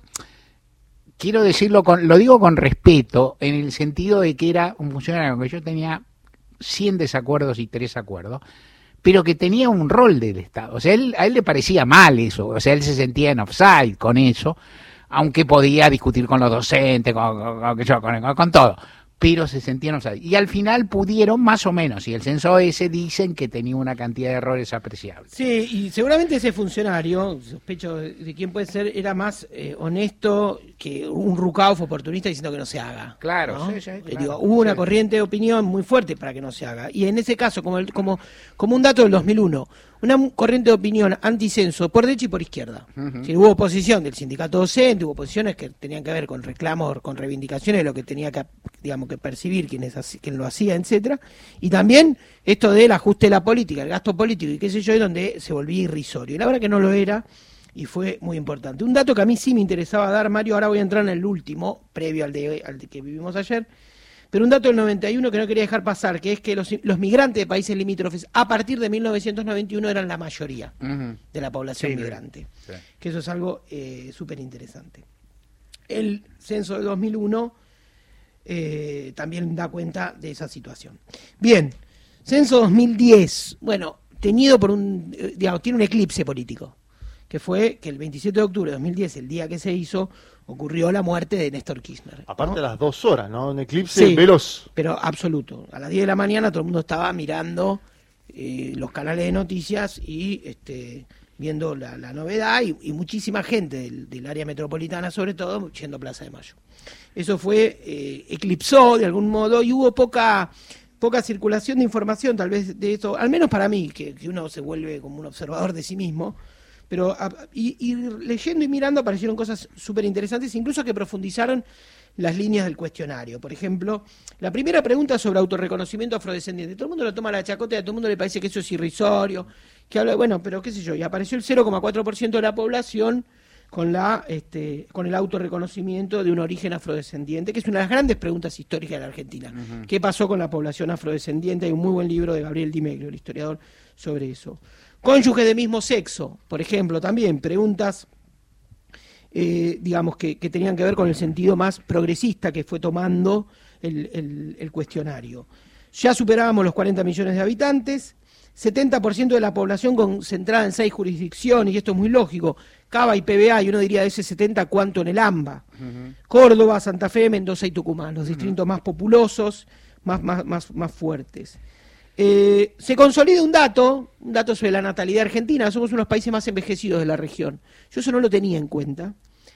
quiero decirlo, lo digo con respeto, en el sentido de que era un funcionario con que yo tenía 100 desacuerdos y 3 acuerdos, pero que tenía un rol del Estado. O sea, a él le parecía mal eso, o sea, él se sentía en offside con eso, aunque podía discutir con los docentes, con todo, pero se sentían offside. Y al final pudieron más o menos, y el censo ese dicen que tenía una cantidad de errores apreciables. Sí, y seguramente ese funcionario, sospecho de quién puede ser, era más honesto que un Rukauf oportunista diciendo que no se haga. Claro, ¿no? sí, claro. Digo, hubo una corriente de opinión muy fuerte para que no se haga. Y en ese caso, como un dato del 2001, una corriente de opinión anticenso por derecha y por izquierda. Si hubo oposición del sindicato docente, hubo oposiciones que tenían que ver con reclamos, con reivindicaciones de lo que tenía que, digamos, que percibir quien lo hacía, etcétera. Y también esto del ajuste de la política, el gasto político y qué sé yo, donde se volvía irrisorio. Y la verdad que no lo era y fue muy importante. Un dato que a mí sí me interesaba dar, Mario, ahora voy a entrar en el último, previo al de que vivimos ayer. Pero un dato del 91 que no quería dejar pasar, que es que los migrantes de países limítrofes a partir de 1991 eran la mayoría de la población migrante. Sí. Que eso es algo súper interesante. El censo de 2001 también da cuenta de esa situación. Bien, censo 2010, bueno, tenido por tiene un eclipse político, que fue que el 27 de octubre de 2010, el día que se hizo, ocurrió la muerte de Néstor Kirchner. Aparte de las 2 horas, ¿no? Un eclipse veloz. Pero absoluto. A las 10 de la mañana todo el mundo estaba mirando los canales de noticias y viendo la novedad y muchísima gente del área metropolitana, sobre todo, yendo a Plaza de Mayo. Eso fue, eclipsó de algún modo y hubo poca circulación de información, tal vez de esto, al menos para mí, que uno se vuelve como un observador de sí mismo. Pero y leyendo y mirando aparecieron cosas súper interesantes, incluso que profundizaron las líneas del cuestionario. Por ejemplo, la primera pregunta sobre autorreconocimiento afrodescendiente. Todo el mundo lo toma a la chacota y a todo el mundo le parece que eso es irrisorio, que habla, bueno, pero qué sé yo, y apareció el 0,4% de la población con el autorreconocimiento de un origen afrodescendiente, que es una de las grandes preguntas históricas de la Argentina. ¿Qué pasó con la población afrodescendiente? Hay un muy buen libro de Gabriel Di Meglio, el historiador, sobre eso. Cónyuge de mismo sexo, por ejemplo, también preguntas, digamos, que tenían que ver con el sentido más progresista que fue tomando el cuestionario. Ya superábamos los 40 millones de habitantes, 70% de la población concentrada en 6 jurisdicciones, y esto es muy lógico, Cava y PBA, y uno diría de ese 70, ¿cuánto en el AMBA? Córdoba, Santa Fe, Mendoza y Tucumán, los distritos más populosos, más fuertes. Se consolida un dato sobre la natalidad argentina. Somos uno de los países más envejecidos de la región. Yo eso no lo tenía en cuenta.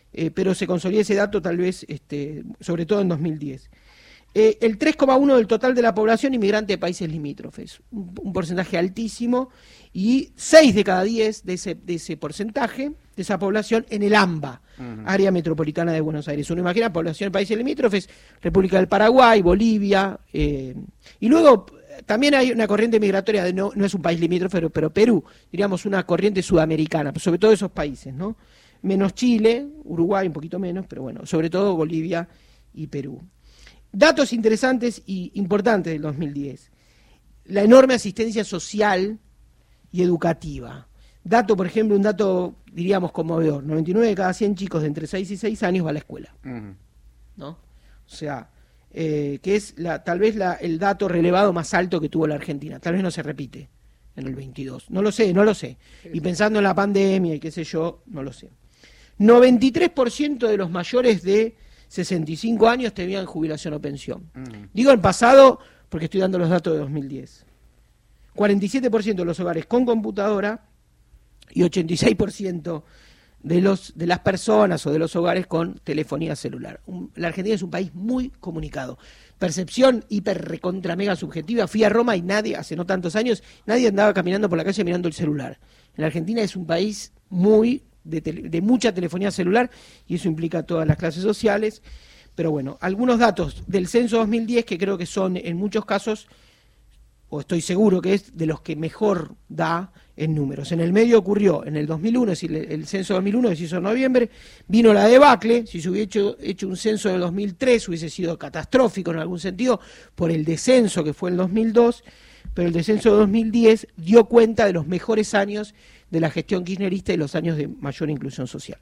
pero se consolida ese dato tal vez, sobre todo en 2010. El 3,1% del total de la población inmigrante de países limítrofes, un porcentaje altísimo, y 6 de cada 10 de ese porcentaje, de esa población, en el AMBA, área metropolitana de Buenos Aires. Uno imagina población de países limítrofes, República del Paraguay, Bolivia, y luego también hay una corriente migratoria, no es un país limítrofe, pero Perú, diríamos una corriente sudamericana, sobre todo esos países, ¿no? Menos Chile, Uruguay un poquito menos, pero bueno, sobre todo Bolivia y Perú. Datos interesantes y importantes del 2010. La enorme asistencia social y educativa. Dato, por ejemplo, un dato, diríamos, conmovedor. 99 de cada 100 chicos de entre 6 y 6 años va a la escuela. ¿No? O sea, que es tal vez el dato relevado más alto que tuvo la Argentina. Tal vez no se repite en el 22. No lo sé. Y pensando en la pandemia y qué sé yo, no lo sé. 93% de los mayores de 65 años tenían jubilación o pensión. Digo en pasado porque estoy dando los datos de 2010. 47% de los hogares con computadora y 86% de las personas o de los hogares con telefonía celular. La Argentina es un país muy comunicado. Percepción hiper recontra mega subjetiva. Fui a Roma y nadie, hace no tantos años, nadie andaba caminando por la calle mirando el celular. En la Argentina es un país muy de mucha telefonía celular, y eso implica todas las clases sociales. Pero bueno, algunos datos del censo 2010 que creo que son en muchos casos, o estoy seguro que es de los que mejor da en números. En el medio ocurrió en el 2001, es decir, el censo 2001 que se hizo en noviembre, vino la debacle. Si se hubiera hecho un censo del 2003 hubiese sido catastrófico en algún sentido por el descenso que fue el 2002, pero el descenso de 2010 dio cuenta de los mejores años de la gestión kirchnerista y los años de mayor inclusión social.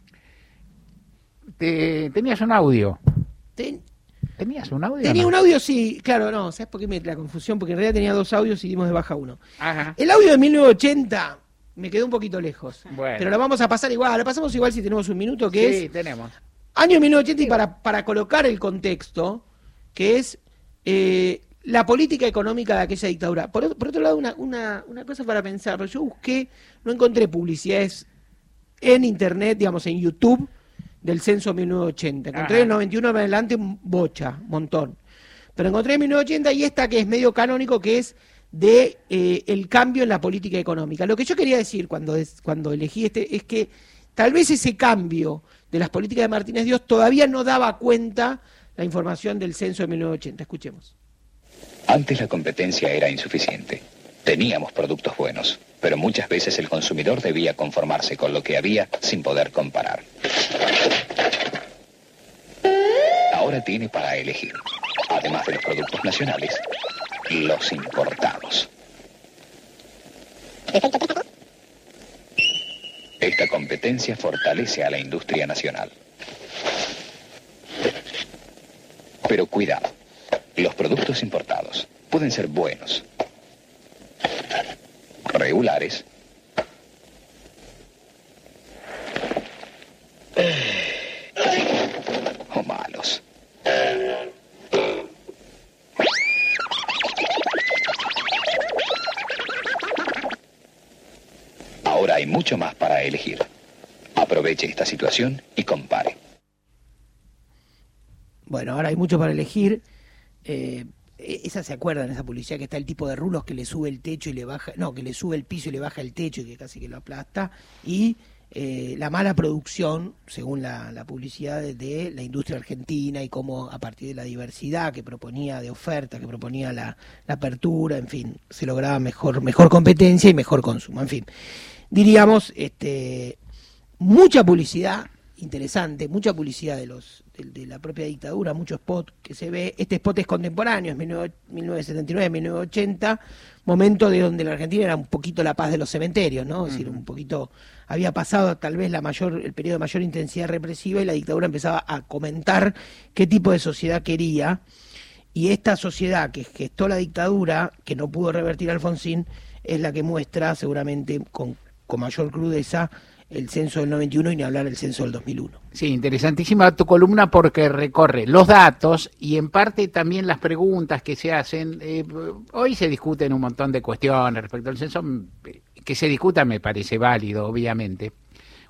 ¿Tenías un audio? ¿Tenías un audio? Tenía un audio, sí, claro, no, ¿sabes por qué la confusión? Porque en realidad tenía 2 audios y dimos de baja uno. Ajá. El audio de 1980 me quedó un poquito lejos, bueno, pero lo vamos a pasar igual, lo pasamos igual si tenemos un minuto, que es... Sí, tenemos. Año 1980, y para colocar el contexto, que es la política económica de aquella dictadura. Por otro lado, una cosa para pensar, pero yo busqué, no encontré publicidades en internet, digamos en YouTube, del censo 1980. Encontré el 91 en adelante montón. Pero encontré en 1980 y esta que es medio canónico, que es de el cambio en la política económica. Lo que yo quería decir cuando elegí es que tal vez ese cambio de las políticas de Martínez Dios todavía no daba cuenta la información del censo de 1980. Escuchemos. Antes la competencia era insuficiente. Teníamos productos buenos, pero muchas veces el consumidor debía conformarse con lo que había sin poder comparar. Ahora tiene para elegir, además de los productos nacionales, los importados. Esta competencia fortalece a la industria nacional. Pero cuidado, los productos importados pueden ser buenos, regulares o malos. Ahora hay mucho más para elegir. Aproveche esta situación y compare. Bueno, ahora hay mucho para elegir. Esa, ¿se acuerdan? Esa publicidad que está el tipo de rulos que le sube el techo y le baja, no, que le sube el piso y le baja el techo y que casi que lo aplasta, y la mala producción, según la publicidad de la industria argentina, y cómo a partir de la diversidad que proponía de oferta, que proponía la apertura, en fin, se lograba mejor competencia y mejor consumo. En fin, diríamos, mucha publicidad interesante, mucha publicidad de la propia dictadura, mucho spot que se ve. Este spot es contemporáneo, es 1979, 1980, momento de donde la Argentina era un poquito la paz de los cementerios, ¿no? Es decir, un poquito, había pasado tal vez el periodo de mayor intensidad represiva, y la dictadura empezaba a comentar qué tipo de sociedad quería, y esta sociedad que gestó la dictadura, que no pudo revertir Alfonsín, es la que muestra seguramente con mayor crudeza el censo del 91, y ni hablar del censo del 2001. Sí, interesantísima tu columna, porque recorre los datos y en parte también las preguntas que se hacen. Hoy se discuten un montón de cuestiones respecto al censo, que se discutan me parece válido, obviamente.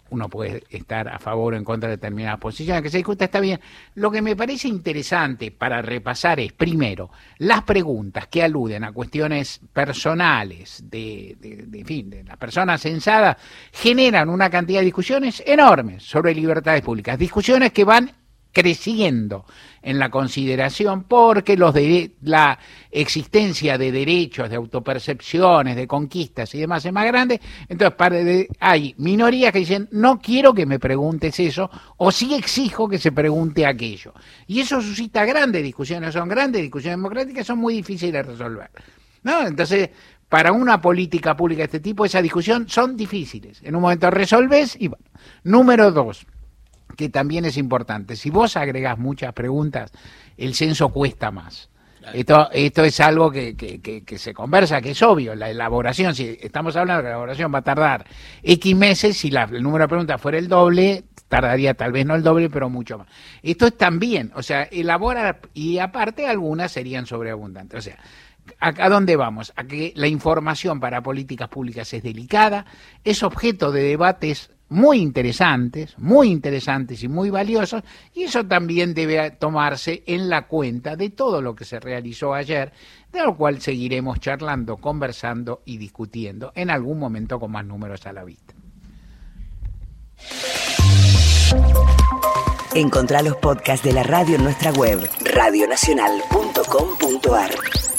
uno puede estar a favor o en contra de determinadas posiciones, que se discuta está bien. Lo que me parece interesante para repasar es, primero, las preguntas que aluden a cuestiones personales en fin, de las personas censadas, generan una cantidad de discusiones enormes sobre libertades públicas, discusiones que van creciendo en la consideración porque la existencia de derechos, de autopercepciones, de conquistas y demás es más grande. Entonces hay minorías que dicen no quiero que me preguntes eso o sí exijo que se pregunte aquello, y eso suscita grandes discusiones, son grandes discusiones democráticas, son muy difíciles de resolver, ¿no? Entonces, para una política pública de este tipo, esa discusión son difíciles, en un momento resolves y bueno. Número 2, que también es importante, si vos agregás muchas preguntas, el censo cuesta más. Esto es algo que se conversa, que es obvio, la elaboración, si estamos hablando de que la elaboración va a tardar X meses, si el número de preguntas fuera el doble, tardaría tal vez no el doble, pero mucho más. Esto es también, o sea, elaborar, y aparte algunas serían sobreabundantes, o sea, ¿a dónde vamos? A que la información para políticas públicas es delicada, es objeto de debates muy interesantes y muy valiosos, y eso también debe tomarse en la cuenta de todo lo que se realizó ayer, de lo cual seguiremos charlando, conversando y discutiendo en algún momento con más números a la vista. Encontrá los podcasts de la radio en nuestra web, radionacional.com.ar.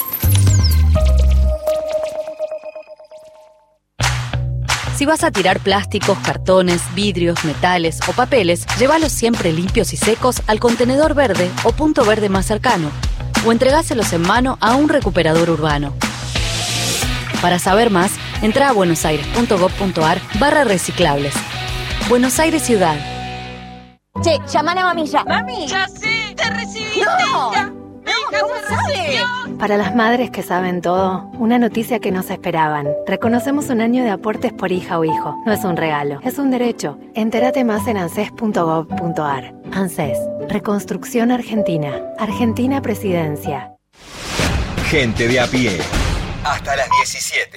Si vas a tirar plásticos, cartones, vidrios, metales o papeles, llévalos siempre limpios y secos al contenedor verde o punto verde más cercano, o entregáselos en mano a un recuperador urbano. Para saber más, entra a buenosaires.gov.ar/reciclables. Buenos Aires Ciudad. Che, llaman a mami ya. ¡Mami! ¡Ya sé! ¡Te recibiste! ¡No! ¡Ya! ¿Cómo sabes? Para las madres que saben todo, una noticia que no se esperaban. Reconocemos un año de aportes por hija o hijo. No es un regalo, es un derecho. Entérate más en anses.gov.ar. ANSES, Reconstrucción Argentina. Argentina Presidencia. Gente de a pie. Hasta las 17.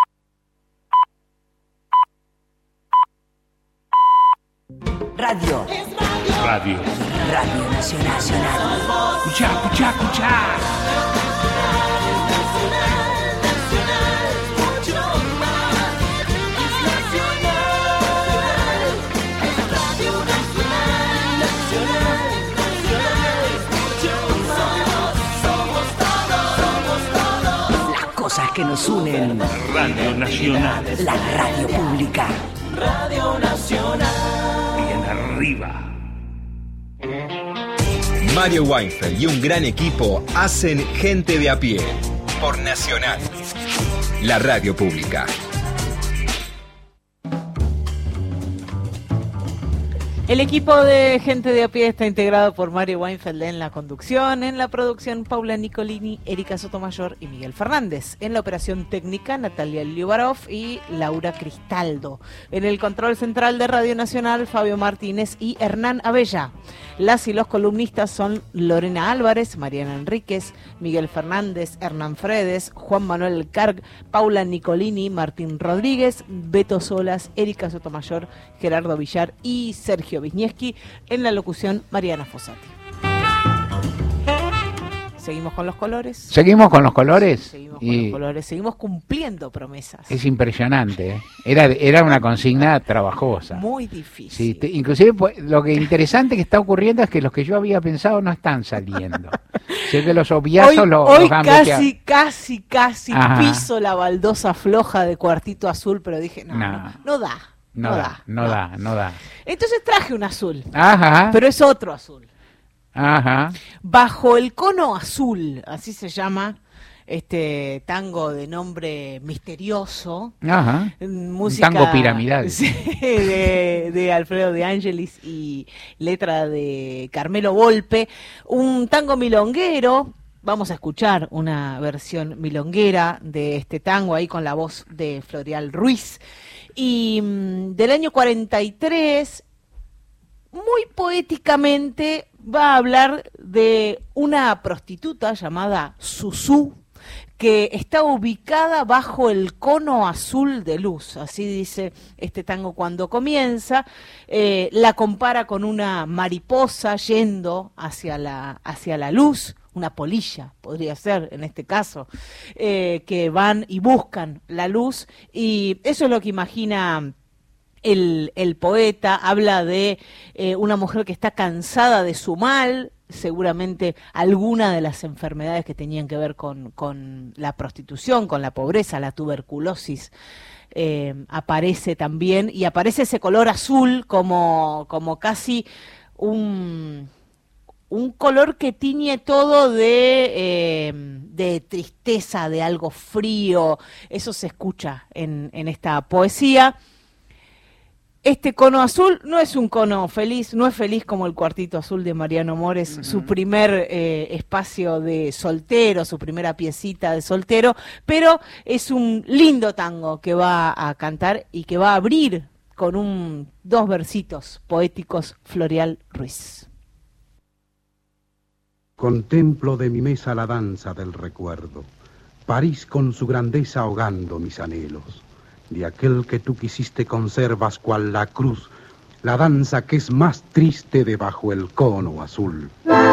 Radio. Radio. Radio Nacional. Escuchá. Las cosas que nos unen. Radio Nacional. La radio pública. Radio Nacional. Bien arriba. Mario Weinfeld y un gran equipo hacen Gente de a pie por Nacional, la radio pública. El equipo de Gente de a pie está integrado por Mario Weinfeld en la conducción, en la producción Paula Nicolini, Erika Sotomayor y Miguel Fernández, en la operación técnica Natalia Liubarov y Laura Cristaldo, en el control central de Radio Nacional Fabio Martínez y Hernán Abella. Las y los columnistas son Lorena Álvarez, Mariana Enríquez, Miguel Fernández, Hernán Fredes, Juan Manuel Carg, Paula Nicolini, Martín Rodríguez, Beto Solas, Erika Sotomayor, Gerardo Villar y Sergio Wisniewski. En la locución Mariana Fossati. Seguimos con los colores. Seguimos con los colores. Seguimos cumpliendo promesas. Es impresionante, ¿eh? Era una consigna trabajosa. Muy difícil. Sí, inclusive lo que interesante que está ocurriendo es que los que yo había pensado no están saliendo. Sé que los obviazos hoy han casi Ajá. piso la baldosa floja de Cuartito Azul, pero dije, no da. No da. Entonces traje un azul. Ajá. Pero es otro azul. Ajá. Bajo el cono azul, así se llama este tango de nombre misterioso. Ajá. Música, un tango piramidal. Sí, de Alfredo de Angelis y letra de Carmelo Volpe. Un tango milonguero. Vamos a escuchar una versión milonguera de este tango ahí con la voz de Florial Ruiz. Y del año 43, muy poéticamente va a hablar de una prostituta llamada Susú, que está ubicada bajo el cono azul de luz, así dice este tango cuando comienza. La compara con una mariposa yendo hacia la luz, una polilla podría ser en este caso, que van y buscan la luz, y eso es lo que imagina el poeta. Habla de una mujer que está cansada de su mal, seguramente alguna de las enfermedades que tenían que ver con la prostitución, con la pobreza, la tuberculosis, aparece también, y aparece ese color azul como casi un color que tiñe todo de tristeza, de algo frío. Eso se escucha en esta poesía. Este cono azul no es un cono feliz, no es feliz como el Cuartito Azul de Mariano Mores, su primer espacio de soltero, su primera piecita de soltero, pero es un lindo tango que va a cantar y que va a abrir con dos versitos poéticos Floreal Ruiz. Contemplo de mi mesa la danza del recuerdo, París con su grandeza ahogando mis anhelos. De aquel que tú quisiste conservas cual la cruz, la danza que es más triste debajo el cono azul.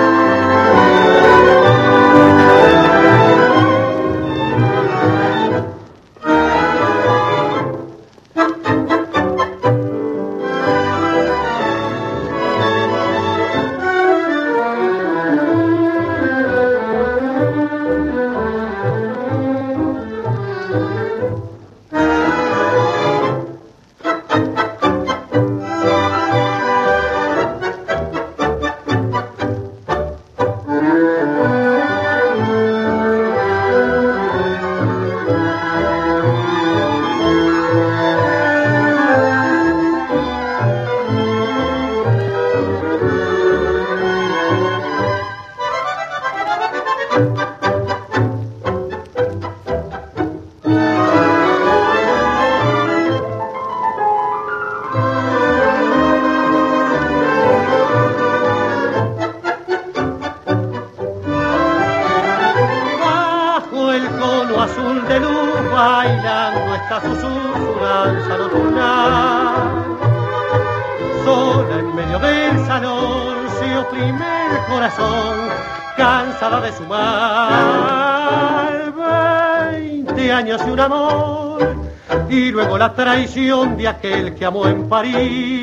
La traición de aquel que amó en París,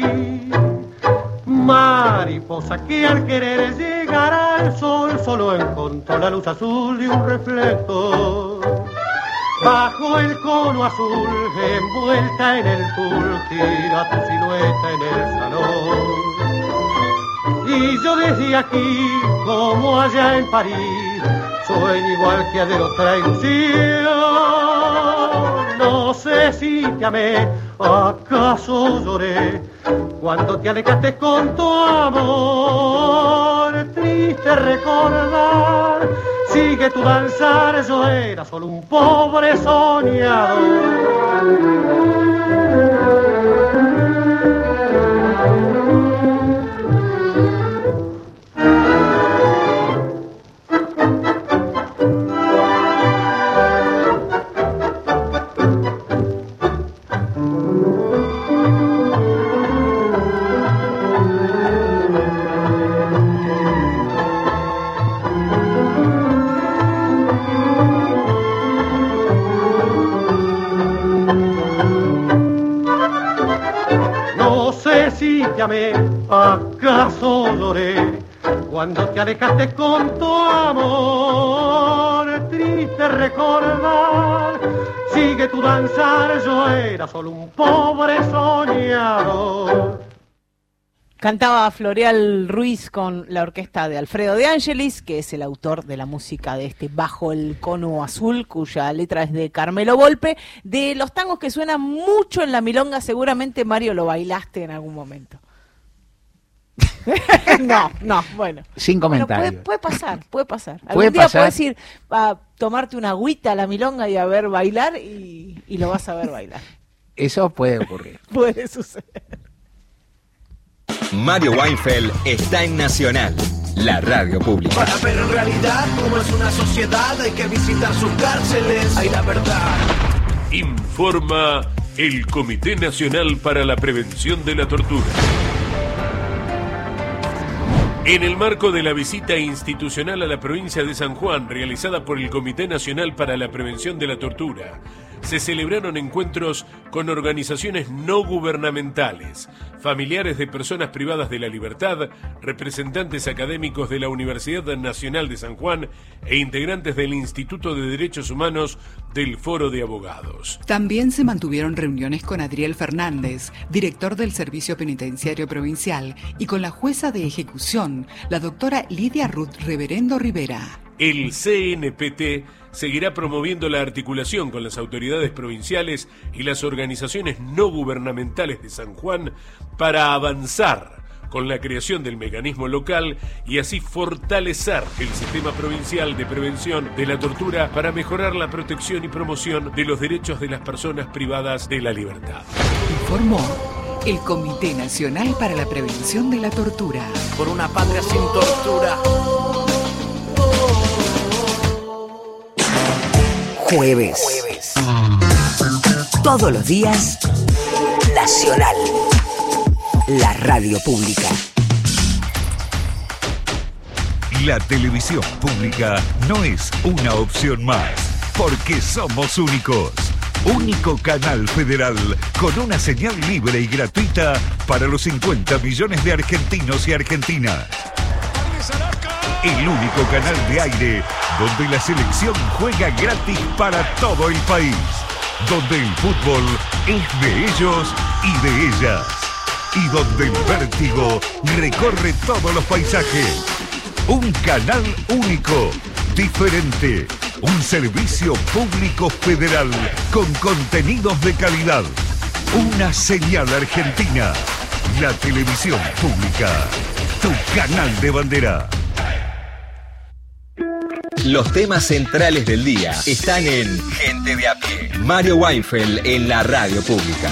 mariposa que al querer llegar al sol solo encontró la luz azul de un reflector. Bajo el cono azul, envuelta en el tul, tira tu silueta en el salón. Y yo desde aquí, como allá en París, sueño igual que de otra ilusión. No sé si te amé, acaso lloré, cuando te alejaste con tu amor. Triste recordar, sigue tu danzar, yo era solo un pobre soñador. ¿Acaso lloré cuando te alejaste con tu amor? Triste recordar, sigue tu danzar, yo era solo un pobre soñador. Cantaba Floreal Ruiz con la orquesta de Alfredo De Angelis, que es el autor de la música de este Bajo el Cono Azul, cuya letra es de Carmelo Volpe. De los tangos que suenan mucho en la milonga, seguramente, Mario, lo bailaste en algún momento. No, bueno. Sin comentarios. Bueno, puede pasar. Algún día puedes ir a tomarte una agüita a la milonga y a ver bailar y lo vas a ver bailar. Eso puede ocurrir. Puede suceder. Mario Weinfeld está en Nacional, La radio pública. Para ver en realidad cómo es una sociedad hay que visitar sus cárceles. Hay la verdad. Informa el Comité Nacional para la Prevención de la Tortura. En el marco de la visita institucional a la provincia de San Juan, realizada por el Comité Nacional para la Prevención de la Tortura, se celebraron encuentros con organizaciones no gubernamentales, familiares de personas privadas de la libertad, representantes académicos de la Universidad Nacional de San Juan e integrantes del Instituto de Derechos Humanos del Foro de Abogados. También se mantuvieron reuniones con Adriel Fernández, director del Servicio Penitenciario Provincial, y con la jueza de ejecución, la doctora Lidia Ruth Reverendo Rivera. El CNPT seguirá promoviendo la articulación con las autoridades provinciales y las organizaciones no gubernamentales de San Juan para avanzar con la creación del mecanismo local y así fortalecer el sistema provincial de prevención de la tortura para mejorar la protección y promoción de los derechos de las personas privadas de la libertad. Informó el Comité Nacional para la Prevención de la Tortura. Por una patria sin tortura. Jueves. Todos los días, Nacional. La radio pública. La televisión pública no es una opción más, porque somos únicos. Único canal federal con una señal libre y gratuita para los 50 millones de argentinos y argentinas. El único canal de aire donde la selección juega gratis para todo el país. Donde el fútbol es de ellos y de ellas. Y donde el vértigo recorre todos los paisajes. Un canal único, diferente. Un servicio público federal con contenidos de calidad. Una señal argentina. La televisión pública. Tu canal de bandera. Los temas centrales del día están en Gente de a pie. Mario Weinfeld en la radio pública.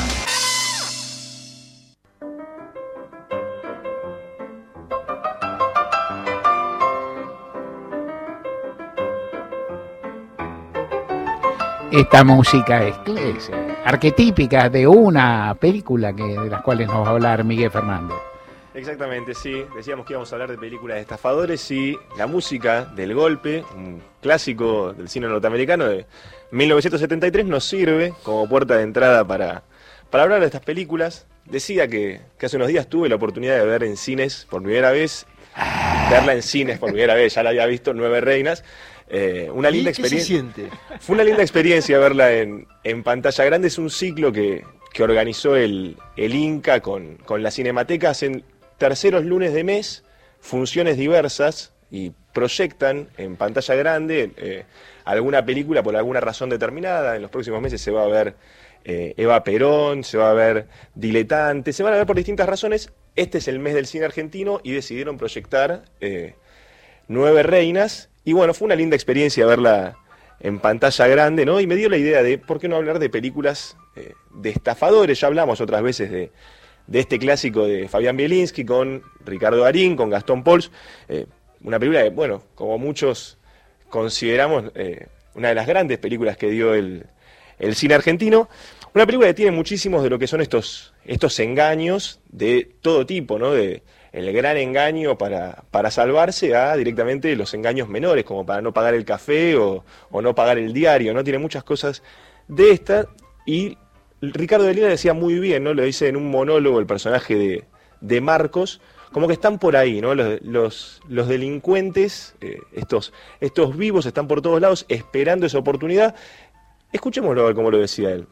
Esta música es arquetípica de una película de las cuales nos va a hablar Miguel Fernández. Exactamente, sí. Decíamos que íbamos a hablar de películas de estafadores y la música del golpe, un clásico del cine norteamericano de 1973, nos sirve como puerta de entrada para hablar de estas películas. Decía que hace unos días tuve la oportunidad de ver en cines por primera vez, verla en cines por primera vez, ya la había visto, 9 Reinas. Una linda experiencia. ¿Qué se siente? Fue una linda experiencia verla en pantalla grande. Es un ciclo que organizó el Inca con la Cinemateca. Hacen terceros lunes de mes, funciones diversas y proyectan en pantalla grande alguna película por alguna razón determinada. En los próximos meses se va a ver Eva Perón, se va a ver Diletante, se van a ver por distintas razones. Este es el mes del cine argentino y decidieron proyectar 9 Reinas. Y bueno, fue una linda experiencia verla en pantalla grande, ¿no? Y me dio la idea de, ¿por qué no hablar de películas de estafadores? Ya hablamos otras veces de este clásico de Fabián Bielinski con Ricardo Darín, con Gastón Pauls. Una película que, bueno, como muchos consideramos, una de las grandes películas que dio el cine argentino. Una película que tiene muchísimos de lo que son estos engaños de todo tipo, ¿no? El gran engaño para salvarse a directamente los engaños menores, como para no pagar el café o no pagar el diario, ¿no? Tiene muchas cosas de esta, y Ricardo Darín decía muy bien, ¿no? Lo dice en un monólogo el personaje de Marcos, como que están por ahí, ¿no? Los delincuentes, estos vivos están por todos lados esperando esa oportunidad. Escuchémoslo a ver cómo lo decía él.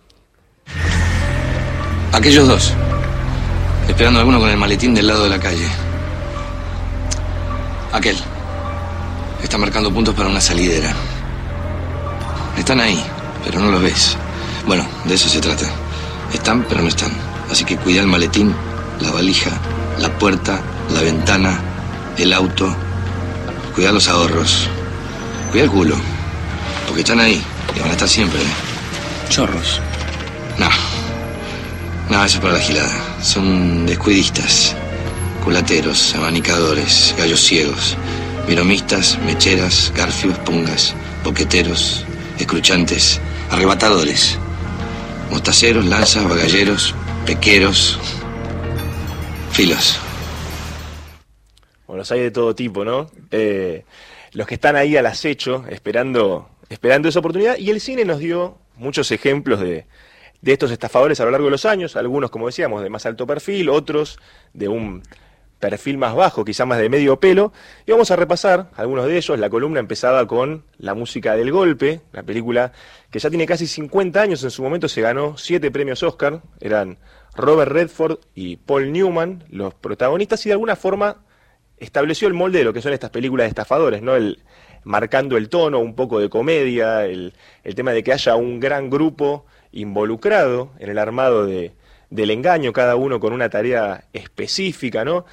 Aquellos dos, esperando a alguno con el maletín del lado de la calle. Aquel está marcando puntos para una salidera. Están ahí, pero no los ves. Bueno, de eso se trata. Están, pero no están. Así que cuida el maletín, la valija, la puerta, la ventana, el auto. Cuida los ahorros. Cuida el culo. Porque están ahí y van a estar siempre, ¿eh? Chorros. No, eso es para la gilada. Son descuidistas, culateros, abanicadores, gallos ciegos. Viromistas, mecheras, garfios, pungas, boqueteros, escruchantes, arrebatadores, mostaceros, lanzas, bagalleros, pequeros, filos. Bueno, los hay de todo tipo, ¿no? Los que están ahí al acecho, esperando esa oportunidad, y el cine nos dio muchos ejemplos de estos estafadores a lo largo de los años, algunos, como decíamos, de más alto perfil, otros de un perfil más bajo, quizá más de medio pelo, y vamos a repasar algunos de ellos. La columna empezaba con La música del golpe, la película que ya tiene casi 50 años, en su momento se ganó 7 premios Oscar, eran Robert Redford y Paul Newman los protagonistas, y de alguna forma estableció el molde de lo que son estas películas de estafadores, ¿no? Marcando el tono, un poco de comedia, el tema de que haya un gran grupo involucrado en el armado del engaño, cada uno con una tarea específica, ¿no?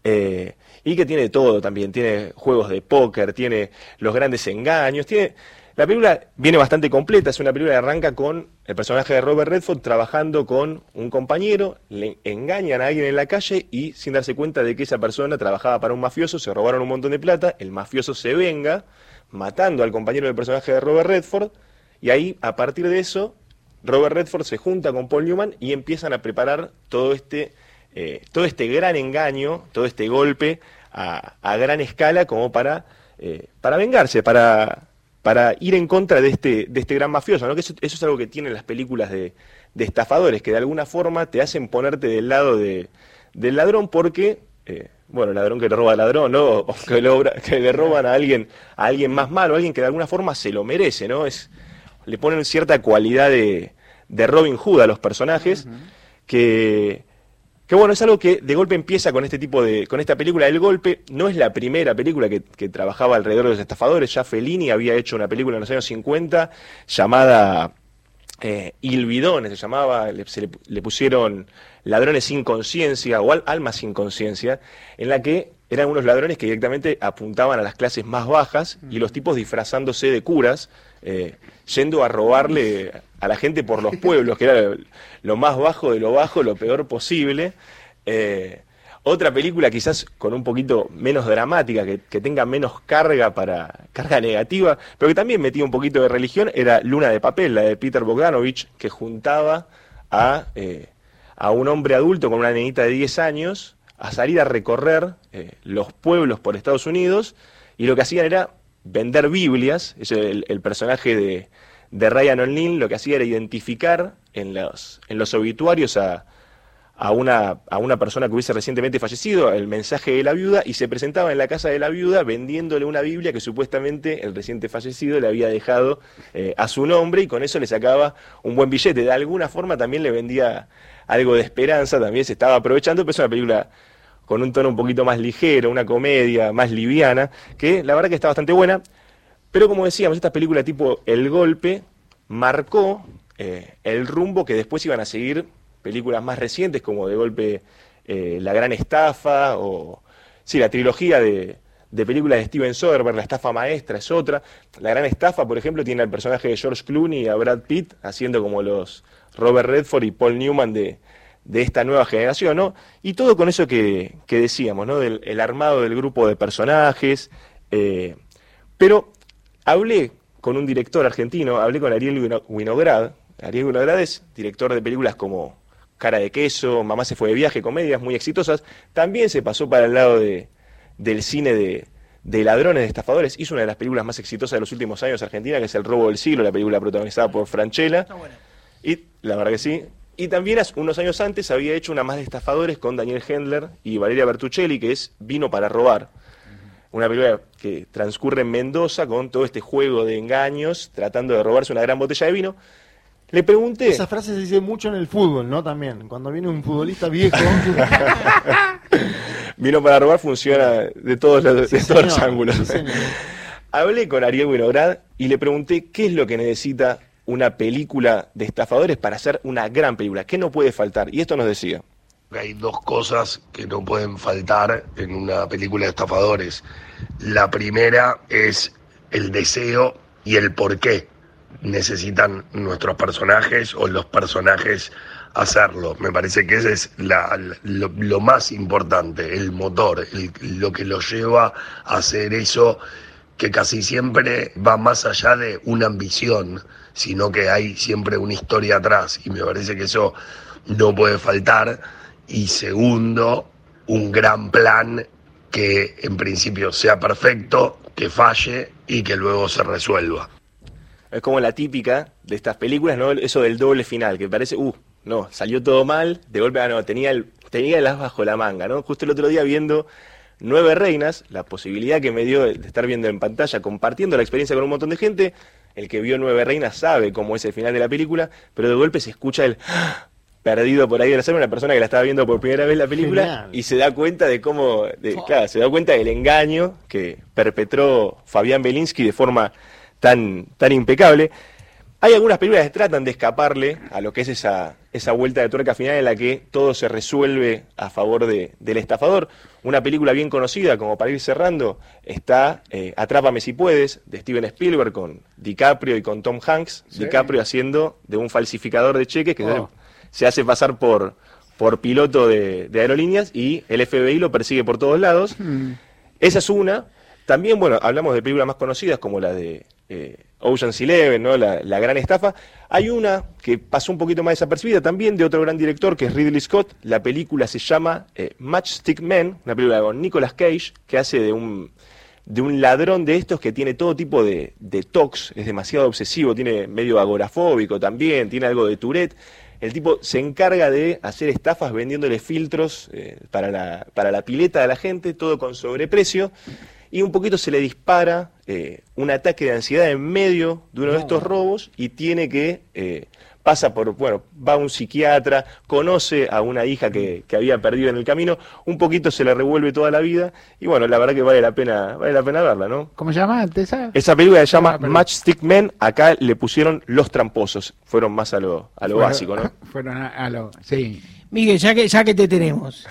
Y que tiene todo también, tiene juegos de póker, tiene los grandes engaños, la película viene bastante completa, es una película que arranca con el personaje de Robert Redford trabajando con un compañero, le engañan a alguien en la calle y sin darse cuenta de que esa persona trabajaba para un mafioso, se robaron un montón de plata, el mafioso se venga matando al compañero del personaje de Robert Redford, y ahí, a partir de eso, Robert Redford se junta con Paul Newman y empiezan a preparar todo este gran engaño, todo este golpe a gran escala como para vengarse, para ir en contra de este gran mafioso, ¿no? Que eso es algo que tienen las películas de estafadores, que de alguna forma te hacen ponerte del lado del ladrón porque, el ladrón que le roba al ladrón, ¿no? O que le roban a alguien más malo, a alguien que de alguna forma se lo merece, ¿no? Le ponen cierta cualidad de Robin Hood a los personajes, que bueno, es algo que de golpe empieza con con esta película del golpe. No es la primera película que trabajaba alrededor de los estafadores, ya Fellini había hecho una película en los años 50 llamada Il Bidone, se llamaba, le pusieron Ladrones sin conciencia o Almas sin conciencia, en la que eran unos ladrones que directamente apuntaban a las clases más bajas y los tipos disfrazándose de curas, yendo a robarle a la gente por los pueblos, que era lo más bajo de lo bajo, lo peor posible. Otra película quizás con un poquito menos dramática, que tenga menos carga negativa, pero que también metía un poquito de religión, era Luna de papel, la de Peter Bogdanovich, que juntaba a un hombre adulto con una nenita de 10 años a salir a recorrer los pueblos por Estados Unidos, y lo que hacían era vender Biblias. El personaje de Ryan O'Neal lo que hacía era identificar en los obituarios a una persona que hubiese recientemente fallecido, el mensaje de la viuda, y se presentaba en la casa de la viuda vendiéndole una Biblia que supuestamente el reciente fallecido le había dejado a su nombre, y con eso le sacaba un buen billete. De alguna forma también le vendía algo de esperanza, también se estaba aprovechando, pero es una película con un tono un poquito más ligero, una comedia más liviana, que la verdad que está bastante buena. Pero como decíamos, esta película tipo El Golpe marcó el rumbo que después iban a seguir películas más recientes, como de golpe La Gran Estafa, o sí, la trilogía de películas de Steven Soderbergh. La Estafa Maestra es otra. La Gran Estafa, por ejemplo, tiene al personaje de George Clooney y a Brad Pitt haciendo como los Robert Redford y Paul Newman de esta nueva generación, ¿no? Y todo con eso que decíamos, ¿no? El armado del grupo de personajes. Pero hablé con un director argentino, hablé con Ariel Winograd. Ariel Winograd es director de películas como Cara de Queso, Mamá se fue de viaje, comedias muy exitosas. También se pasó para el lado del cine de ladrones, de estafadores. Hizo una de las películas más exitosas de los últimos años argentina, que es El robo del siglo, la película protagonizada por Francella. Está buena. Y la verdad que sí. Y también unos años antes había hecho una más de estafadores con Daniel Hendler y Valeria Bertuccelli, que es Vino para robar. Una película que transcurre en Mendoza con todo este juego de engaños, tratando de robarse una gran botella de vino. Le pregunté... Esa frase se dice mucho en el fútbol, ¿no? También, cuando viene un futbolista viejo... Vino para robar funciona de todos los ángulos. Sí, hablé con Ariel Winograd y le pregunté qué es lo que necesita una película de estafadores para hacer una gran película. ¿Qué no puede faltar? Y esto nos decía. Hay dos cosas que no pueden faltar en una película de estafadores. La primera es el deseo y el por qué necesitan nuestros personajes o los personajes hacerlo. Me parece que ese es lo más importante, el motor, lo que lo lleva a hacer eso, que casi siempre va más allá de una ambición, sino que hay siempre una historia atrás, y me parece que eso no puede faltar. Y segundo, un gran plan que en principio sea perfecto, que falle y que luego se resuelva. Es como la típica de estas películas, ¿no? Eso del doble final, que parece, no, salió todo mal, de golpe, no, tenía el as bajo la manga, ¿no? Justo el otro día viendo 9 Reinas, la posibilidad que me dio de estar viendo en pantalla, compartiendo la experiencia con un montón de gente, el que vio 9 Reinas sabe cómo es el final de la película, pero de golpe se escucha el perdido por ahí de la sala, una persona que la estaba viendo por primera vez la película. Genial. Y se da cuenta de cómo, claro, se da cuenta del engaño que perpetró Fabián Belinsky de forma tan impecable. Hay algunas películas que tratan de escaparle a lo que es esa vuelta de tuerca final en la que todo se resuelve a favor del estafador. Una película bien conocida, como para ir cerrando, está Atrápame si puedes, de Steven Spielberg, con DiCaprio y con Tom Hanks. Sí. DiCaprio haciendo de un falsificador de cheques que se hace pasar por piloto de aerolíneas, y el FBI lo persigue por todos lados. Esa es una. También, bueno, hablamos de películas más conocidas como la de Ocean's 11, ¿no? La gran estafa. Hay una que pasó un poquito más desapercibida también, de otro gran director, que es Ridley Scott. La película se llama Matchstick Men, una película con Nicolas Cage, que hace de un ladrón de estos que tiene todo tipo de tocs, es demasiado obsesivo, tiene medio agorafóbico también, tiene algo de Tourette. El tipo se encarga de hacer estafas vendiéndole filtros para la pileta de la gente, todo con sobreprecio, y un poquito se le dispara un ataque de ansiedad en medio de uno de estos robos, y tiene que va a un psiquiatra, conoce a una hija que había perdido en el camino, un poquito se le revuelve toda la vida, y bueno, la verdad que vale la pena verla, ¿no? ¿Cómo se llama? Esa película se llama Matchstick Men, acá le pusieron Los Tramposos, fueron más a lo básico, ¿no? Fueron a lo, sí. Miguel, ya que te tenemos,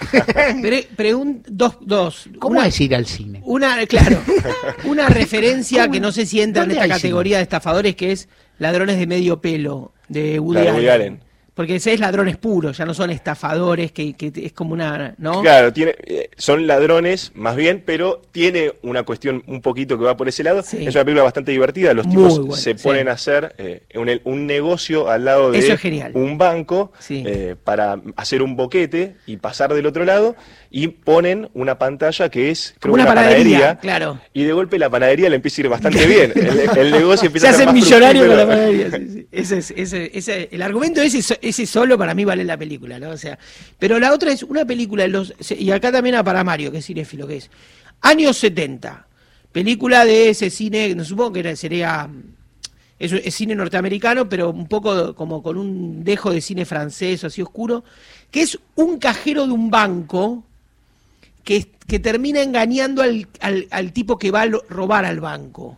dos. ¿Cómo es ir al cine? Una referencia que no sé si entra en esta categoría de estafadores, que es Ladrones de medio pelo, de Woody Allen. Porque ese es ladrones puros, ya no son estafadores, que es como una, ¿no? Claro, son ladrones más bien, pero tiene una cuestión un poquito que va por ese lado. Sí. Es una película bastante divertida, los tipos se ponen a hacer un negocio al lado de un banco para hacer un boquete y pasar del otro lado, y ponen una pantalla que es, creo, una panadería, claro. Y de golpe la panadería le empieza a ir bastante bien, el negocio empieza a ser más millonario con la panadería. Sí. El argumento ese solo para mí vale la película, ¿no? O sea, pero la otra es una película, y acá también para Mario, que es cinéfilo, que es años 70, película de ese cine, no supongo que sería, es cine norteamericano, pero un poco como con un dejo de cine francés, así oscuro, que es un cajero de un banco que termina engañando al tipo que va a robar al banco.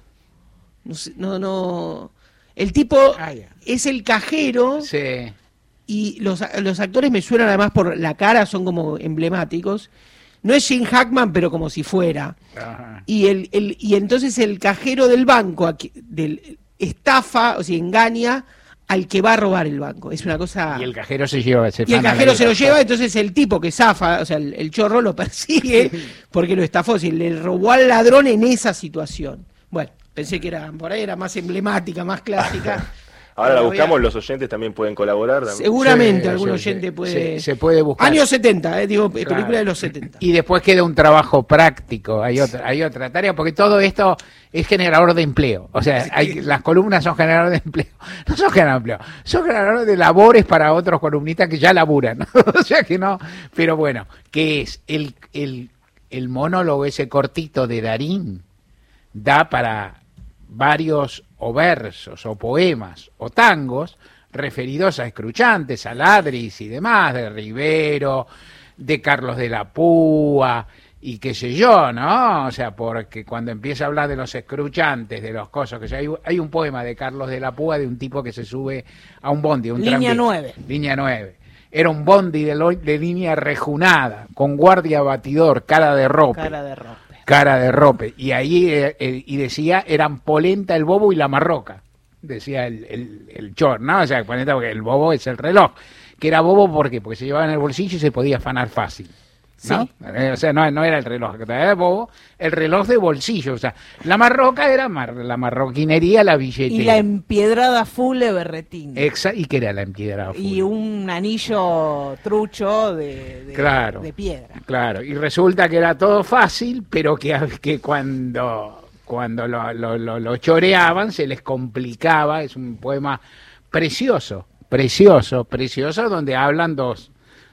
No. El tipo es el cajero. Sí. Y los actores me suenan además por la cara, son como emblemáticos. No es Gene Hackman, pero como si fuera. Ajá. Y entonces el cajero del banco estafa, o sea, engaña al que va a robar el banco. Es una cosa... Y el cajero se lleva ese. Y el cajero se lo lleva, entonces el tipo que zafa, o sea, el chorro lo persigue porque lo estafó, si le robó al ladrón en esa situación. Bueno, pensé que por ahí era más emblemática, más clásica. Ahora la buscamos, los oyentes también pueden colaborar. Seguramente algún oyente puede... Se puede buscar. Años 70, película de los 70. Y después queda un trabajo práctico, hay otra tarea, porque todo esto es generador de empleo. O sea, las columnas son generadores de empleo. No son generadores de empleo, son generadores de labores para otros columnistas que ya laburan. O sea que no, pero bueno, que es el monólogo ese cortito de Darín, da para varios o versos o poemas o tangos referidos a escruchantes, a ladris y demás, de Rivero, de Carlos de la Púa y qué sé yo, ¿no? O sea, porque cuando empieza a hablar de los escruchantes, de los cosas, que hay un poema de Carlos de la Púa de un tipo que se sube a un bondi, un Línea 9. Línea 9. Era un bondi de línea rejunada, con guardia batidor, cara de rope. Y ahí y decía, eran polenta, el bobo y la marroca. Decía el chor, ¿no? O sea, polenta porque el bobo es el reloj. que era bobo, ¿por qué? Porque se llevaba en el bolsillo y se podía afanar fácil, ¿no? Sí. O sea, no era el reloj, era bobo, el reloj de bolsillo, o sea, la marroca era la marroquinería, la billetera. Y la empiedrada full de berretín. ¿Y qué era la empiedrada full? Y un anillo trucho de piedra. Claro, y resulta que era todo fácil, pero que cuando lo choreaban se les complicaba. Es un poema precioso, donde hablan dos,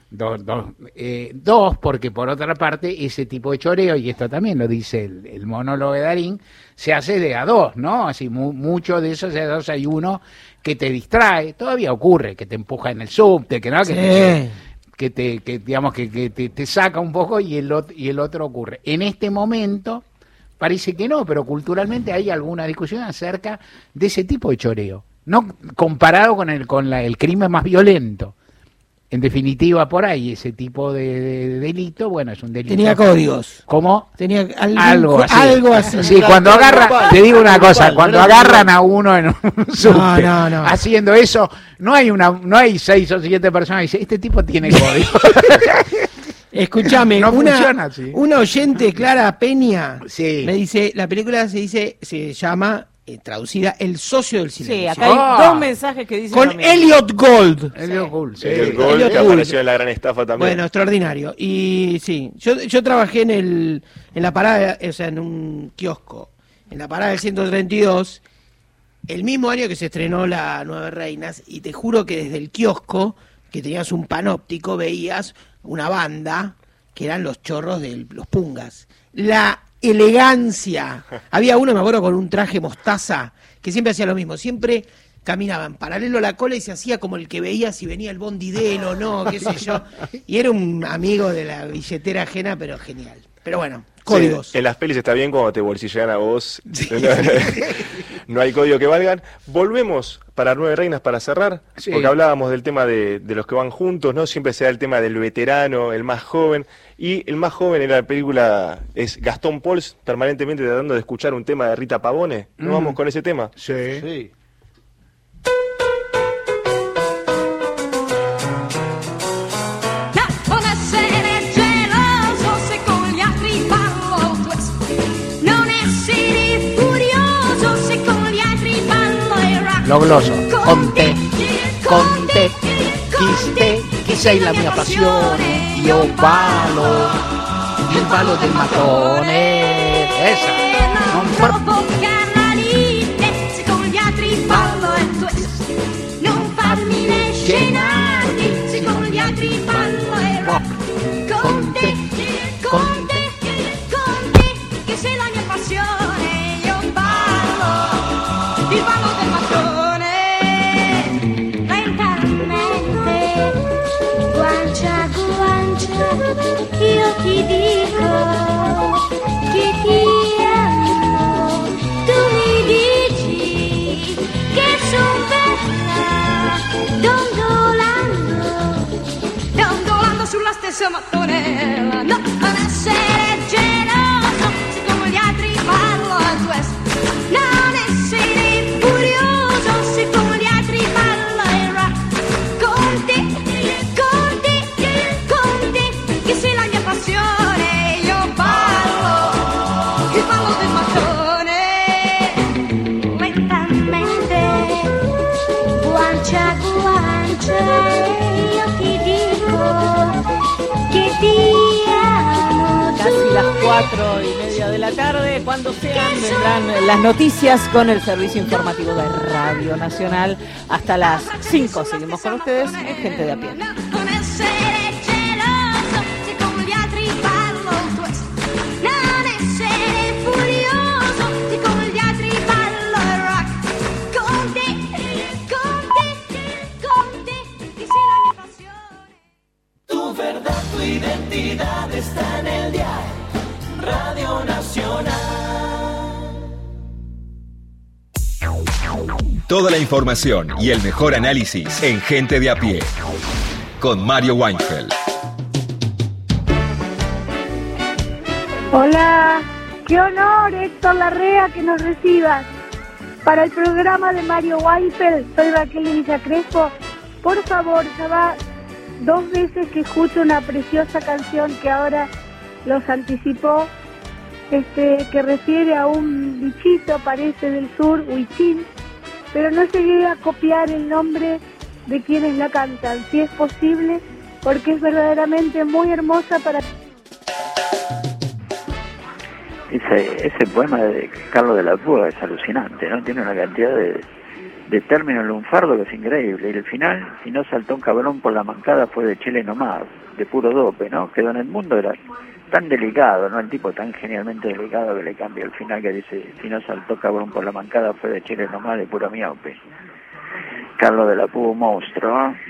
porque por otra parte ese tipo de choreo, y esto también lo dice el monólogo de Darín, se hace de a dos, ¿no? Así mucho de eso, de a dos hay uno que te distrae, todavía ocurre, que te empuja en el subte, que no, Sí. que te saca un poco y el otro ocurre. En este momento parece que no, pero culturalmente hay alguna discusión acerca de ese tipo de choreo, no comparado con el crimen más violento. En definitiva, por ahí, ese tipo de delito, bueno, es un delito. Tenía códigos. ¿Cómo? Tenía algo así. Sí, Claro, cuando te digo una cosa, grupal, cuando no era agarran a uno en un subte no. haciendo eso, no hay 6 o 7 personas que dicen, este tipo tiene código. Escúchame, No funciona así. una oyente, Clara Peña, Sí. me dice, la película se llama, traducida, El socio del silencio. Sí, acá hay 2 mensajes que dicen Con lo mismo. Elliot Gold. Elliot Gould, sí. El gol Elliot que Gould. apareció en La Gran Estafa también. Bueno, extraordinario. Y sí, yo trabajé en la parada, o sea, en un kiosco, en la parada del 132, el mismo año que se estrenó La 9 Reinas, y te juro que desde el kiosco, que tenías un panóptico, veías una banda que eran los chorros de los pungas. La elegancia. Había uno, me acuerdo, con un traje mostaza, que siempre hacía lo mismo, siempre caminaba en paralelo a la cola y se hacía como el que veía si venía el bondi de él o no, qué sé yo. Y era un amigo de la billetera ajena, pero genial. Pero bueno, códigos. Sí, en las pelis está bien cuando te bolsillean a vos. No hay código que valgan. Volvemos para 9 Reinas para cerrar, Sí. porque hablábamos del tema de los que van juntos, ¿no? Siempre se da el tema del veterano, el más joven. Y el más joven en la película es Gastón Pauls, permanentemente tratando de escuchar un tema de Rita Pavone. ¿No vamos con ese tema? Sí. Non essere geloso se con gli altri ballo twist. Non essere furioso se con gli altri ballo il rock. Lo gloso. Con te, che sei la mia passione. Io ballo, il ballo del matone. Esa. Non Troppo canalite se con gli altri ballo il twist. Non farmi le scenate se con gli altri ballo il rock. Con te, che sei la mia passione. Io ballo, il ballo del mattone. Lentamente, guancia a guancia, io ti dico che ti amo. Tu mi dici che son bella, dondolando sulla stessa mattonella. No, non essere geloso se come gli altri ballo al twist. Non essere furioso se come gli altri ballo il rock. Con te, che sei la mia passione. Io ballo, il ballo del mattone. Lentamente, guancia a guancia, io ti dico che ti amo. Casi las 4:30 de la tarde, cuando sean vendrán las noticias con el servicio informativo de Radio Nacional. Hasta las 5 seguimos con ustedes en Gente de a Pie. Non essere geloso se con gli altri ballo il twist. Non essere furioso se con gli altri ballo il rock. Con te, che sei la mia passione. Tu verdad, tu identidad está en el diario Radio Nacional. Toda la información y el mejor análisis en Gente de a Pie. Con Mario Weinfeld. Hola, qué honor, Héctor Larrea, que nos recibas. Para el programa de Mario Weinfeld, soy Raquel de Villa Crespo. Por favor, 2 veces que escucho una preciosa canción que ahora los anticipó, que refiere a un bichito, parece del sur, huichín, pero no llegué a copiar el nombre de quienes la cantan, si es posible, porque es verdaderamente muy hermosa para... Ese poema de Carlos de la Púa es alucinante, ¿no? Tiene una cantidad de términos lunfardos que es increíble. Y el final, si no saltó un cabrón por la mancada, fue de Chile nomás, de puro dope, ¿no? Que Don Edmundo era tan delicado, ¿no? El tipo tan genialmente delicado que le cambia el final que dice, si no saltó cabrón por la mancada, fue de Chile nomás, de puro miope. Carlos de la Púa, un monstruo, ¿no?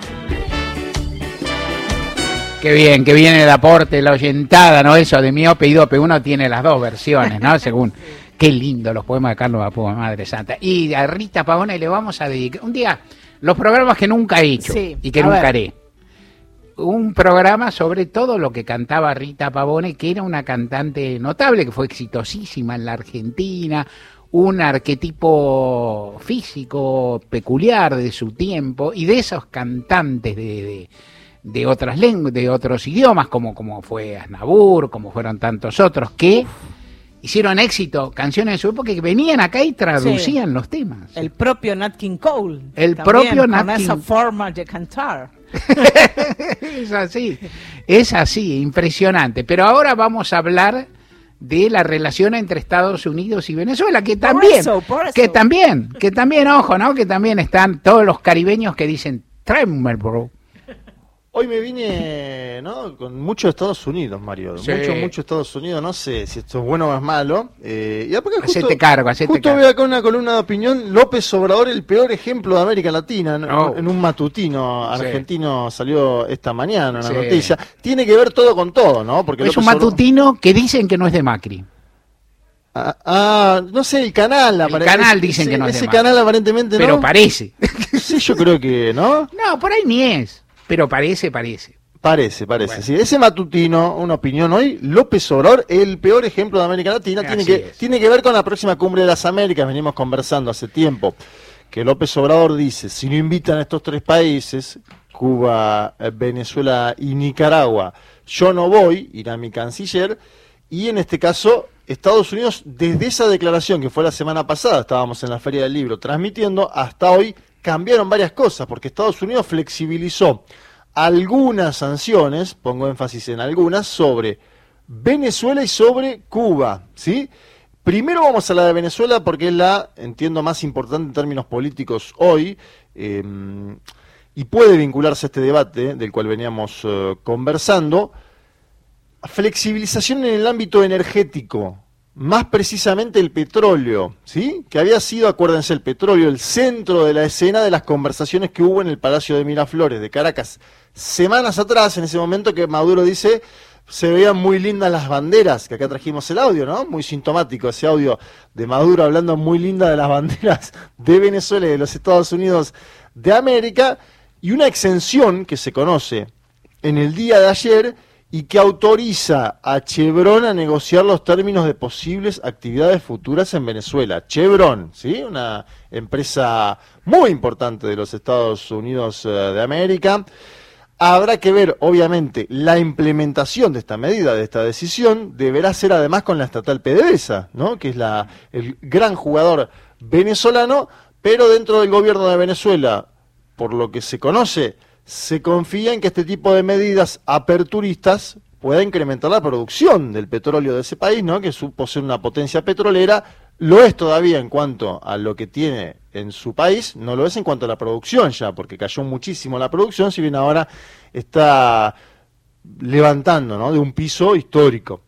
Qué bien el aporte, la oyentada, ¿no? Eso de miope y dope, uno tiene las dos versiones, ¿no? Según, qué lindo los poemas de Carlos de la Púa, Madre Santa. Y a Rita Pavone le vamos a dedicar, un día, los programas que nunca he hecho y que nunca haré. Un programa sobre todo lo que cantaba Rita Pavone, que era una cantante notable, que fue exitosísima en la Argentina, un arquetipo físico peculiar de su tiempo, y de esos cantantes de otras lenguas, de otros idiomas, como fue Aznavour, como fueron tantos otros, que hicieron éxito, canciones de su época que venían acá y traducían los temas. El propio Nat King Cole. El propio Nat King Cole. Con esa forma de cantar. Es así, impresionante. Pero ahora vamos a hablar de la relación entre Estados Unidos y Venezuela, que también, que también, ojo, ¿no? Que también están todos los caribeños que dicen, tráeme, bro. Hoy me vine, ¿no? Con mucho Estados Unidos, Mario. Sí. Mucho Estados Unidos. No sé si esto es bueno o es malo. Y porque hacete cargo. Veo acá una columna de opinión. López Obrador, el peor ejemplo de América Latina. En un matutino argentino salió esta mañana una noticia. Tiene que ver todo con todo, ¿no? Porque es López un matutino que dicen que no es de Macri. No sé, el canal. El canal dicen que no es de Macri. Ese canal aparentemente no. Pero parece. Sí, yo creo que, ¿no? No, por ahí ni es. Pero parece. Parece, bueno. Sí. Ese matutino, una opinión hoy, López Obrador, el peor ejemplo de América Latina, tiene que ver con la próxima cumbre de las Américas. Venimos conversando hace tiempo que López Obrador dice, si no invitan a estos 3 países, Cuba, Venezuela y Nicaragua, yo no voy, irá mi canciller. Y en este caso, Estados Unidos, desde esa declaración que fue la semana pasada, estábamos en la Feria del Libro transmitiendo, hasta hoy cambiaron varias cosas, porque Estados Unidos flexibilizó algunas sanciones, pongo énfasis en algunas, sobre Venezuela y sobre Cuba, ¿sí? Primero vamos a la de Venezuela porque es la, entiendo, más importante en términos políticos hoy, y puede vincularse a este debate del cual veníamos conversando. Flexibilización en el ámbito energético, más precisamente el petróleo, ¿sí? Que había sido, acuérdense, el petróleo, el centro de la escena de las conversaciones que hubo en el Palacio de Miraflores de Caracas semanas atrás, en ese momento que Maduro dice, se veían muy lindas las banderas, que acá trajimos el audio, ¿no? Muy sintomático ese audio de Maduro hablando muy linda de las banderas de Venezuela y de los Estados Unidos de América, y una exención que se conoce en el día de ayer y que autoriza a Chevron a negociar los términos de posibles actividades futuras en Venezuela. Chevron, ¿sí? Una empresa muy importante de los Estados Unidos de América. Habrá que ver, obviamente, la implementación de esta medida, de esta decisión, deberá ser además con la estatal PDVSA, ¿no? Que es el gran jugador venezolano, pero dentro del gobierno de Venezuela, por lo que se conoce, se confía en que este tipo de medidas aperturistas pueda incrementar la producción del petróleo de ese país, ¿no? Que posee una potencia petrolera, lo es todavía en cuanto a lo que tiene en su país, no lo es en cuanto a la producción ya, porque cayó muchísimo la producción, si bien ahora está levantando, ¿no? De un piso histórico.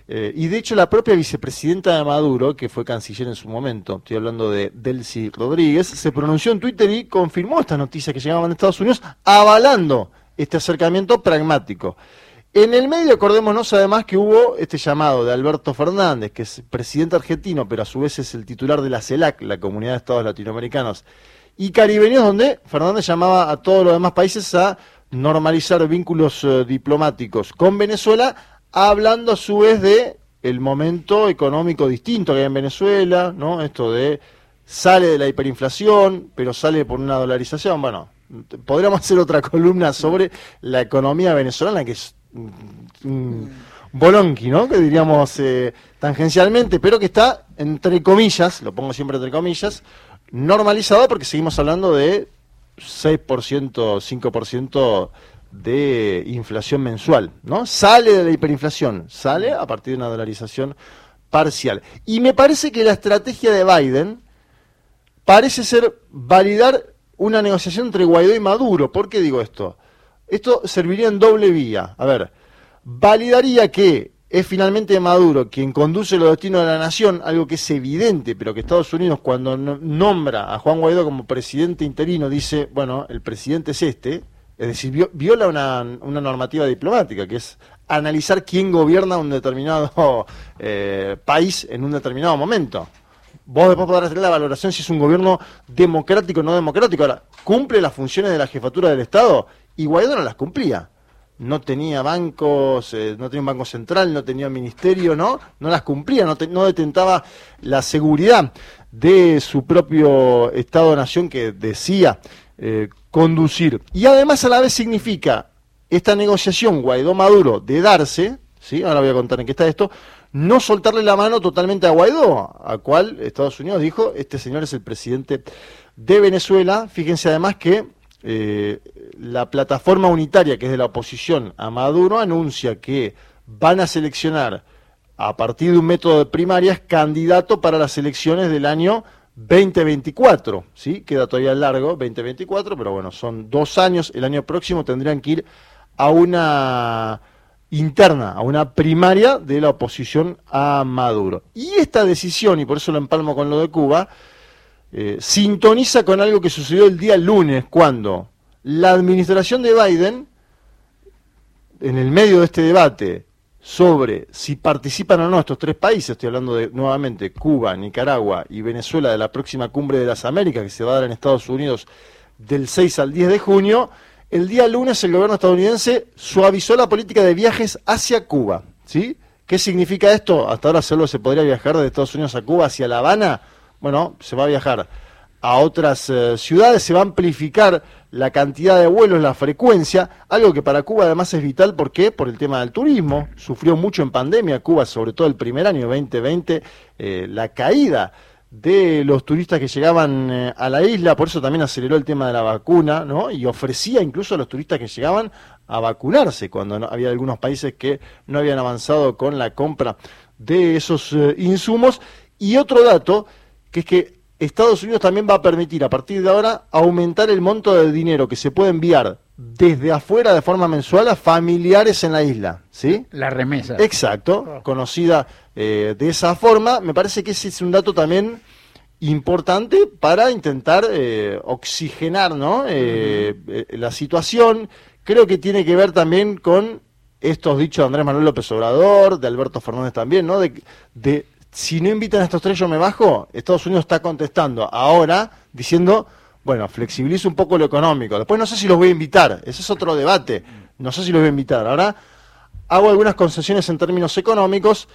Y de hecho la propia vicepresidenta de Maduro, que fue canciller en su momento, estoy hablando de Delcy Rodríguez, se pronunció en Twitter y confirmó estas noticias que llegaban de Estados Unidos, avalando este acercamiento pragmático. En el medio, acordémonos además que hubo este llamado de Alberto Fernández, que es presidente argentino, pero a su vez es el titular de la CELAC, la Comunidad de Estados Latinoamericanos y Caribeños, donde Fernández llamaba a todos los demás países a normalizar vínculos diplomáticos con Venezuela, hablando a su vez de el momento económico distinto que hay en Venezuela, ¿no? Esto de sale de la hiperinflación, pero sale por una dolarización. Bueno, Podríamos hacer otra columna sobre la economía venezolana, que es un bolonqui, ¿no? Que diríamos tangencialmente, pero que está, entre comillas, lo pongo siempre entre comillas, normalizado, porque seguimos hablando de 6%, 5% de inflación mensual, ¿no? Sale de la hiperinflación, sale a partir de una dolarización parcial. Y me parece que la estrategia de Biden parece ser validar una negociación entre Guaidó y Maduro. ¿Por qué digo esto? Esto serviría en doble vía. A ver, validaría que es finalmente Maduro quien conduce los destinos de la nación, algo que es evidente, pero que Estados Unidos, cuando nombra a Juan Guaidó como presidente interino, dice, bueno, el presidente es este, es decir, viola una normativa diplomática, que es analizar quién gobierna un determinado país en un determinado momento. Vos después podrás tener la valoración si es un gobierno democrático o no democrático. Ahora, ¿cumple las funciones de la jefatura del Estado? Y Guaidó no las cumplía. No tenía bancos, no tenía un banco central, no tenía ministerio, no las cumplía, no detentaba la seguridad de su propio Estado-nación que decía conducir. Y además a la vez significa esta negociación Guaidó-Maduro de darse, ¿sí? Ahora voy a contar en qué está esto, no soltarle la mano totalmente a Guaidó, a cual Estados Unidos dijo, este señor es el presidente de Venezuela. Fíjense además que la plataforma unitaria, que es de la oposición a Maduro, anuncia que van a seleccionar a partir de un método de primarias candidato para las elecciones del año 2024, ¿sí? Queda todavía largo, 2024, pero bueno, son 2 años. El año próximo tendrían que ir a una interna, a una primaria de la oposición a Maduro. Y esta decisión, y por eso lo empalmo con lo de Cuba, sintoniza con algo que sucedió el día lunes, cuando la administración de Biden, en el medio de este debate sobre si participan o no estos 3 países, estoy hablando de nuevamente Cuba, Nicaragua y Venezuela, de la próxima Cumbre de las Américas que se va a dar en Estados Unidos del 6 al 10 de junio, el día lunes el gobierno estadounidense suavizó la política de viajes hacia Cuba, ¿sí? ¿Qué significa esto? Hasta ahora solo se podría viajar desde Estados Unidos a Cuba, hacia La Habana. Bueno, se va a viajar a otras ciudades, se va a amplificar la cantidad de vuelos, la frecuencia, algo que para Cuba además es vital. ¿Por qué? Por el tema del turismo. Sufrió mucho en pandemia Cuba, sobre todo el primer año 2020, la caída de los turistas que llegaban a la isla, por eso también aceleró el tema de la vacuna, ¿no? Y ofrecía incluso a los turistas que llegaban a vacunarse, cuando había algunos países que no habían avanzado con la compra de esos insumos. Y otro dato, que es que Estados Unidos también va a permitir a partir de ahora aumentar el monto de dinero que se puede enviar desde afuera de forma mensual a familiares en la isla, ¿sí? La remesa. Exacto, conocida de esa forma. Me parece que ese es un dato también importante para intentar oxigenar, ¿no? La situación. Creo que tiene que ver también con estos dichos de Andrés Manuel López Obrador, de Alberto Fernández también, ¿no? De si no invitan a estos 3 yo me bajo. Estados Unidos está contestando ahora diciendo, bueno, flexibilizo un poco lo económico. Después no sé si los voy a invitar, ese es otro debate. No sé si los voy a invitar. Ahora hago algunas concesiones en términos económicos.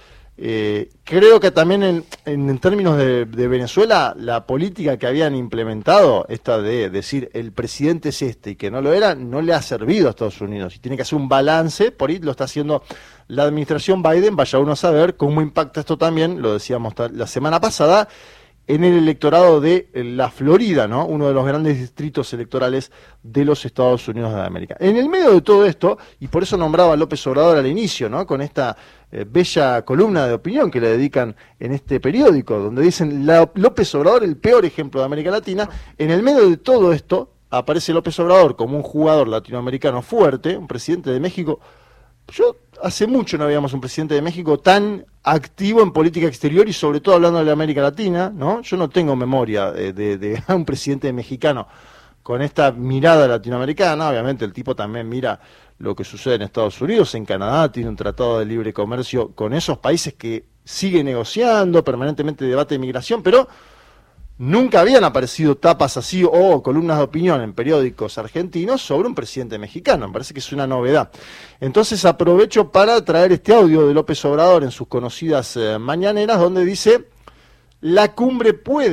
Creo que también en términos de Venezuela, la política que habían implementado, esta de decir el presidente es este y que no lo era, no le ha servido a Estados Unidos y tiene que hacer un balance. Por ahí lo está haciendo la administración Biden. Vaya uno a saber cómo impacta esto también, lo decíamos la semana pasada, en el electorado de la Florida, ¿no? Uno de los grandes distritos electorales de los Estados Unidos de América. En el medio de todo esto, y por eso nombraba a López Obrador al inicio, ¿no? Con esta bella columna de opinión que le dedican en este periódico, donde dicen López Obrador el peor ejemplo de América Latina. En el medio de todo esto aparece López Obrador como un jugador latinoamericano fuerte, un presidente de México. Yo hace mucho no veíamos un presidente de México tan activo en política exterior y sobre todo hablando de América Latina, ¿no? Yo no tengo memoria de un presidente mexicano con esta mirada latinoamericana. Obviamente el tipo también mira lo que sucede en Estados Unidos, en Canadá, tiene un tratado de libre comercio con esos países que sigue negociando, permanentemente debate de migración, pero nunca habían aparecido tapas así o columnas de opinión en periódicos argentinos sobre un presidente mexicano. Me parece que es una novedad. Entonces aprovecho para traer este audio de López Obrador en sus conocidas mañaneras, donde dice: la cumbre puede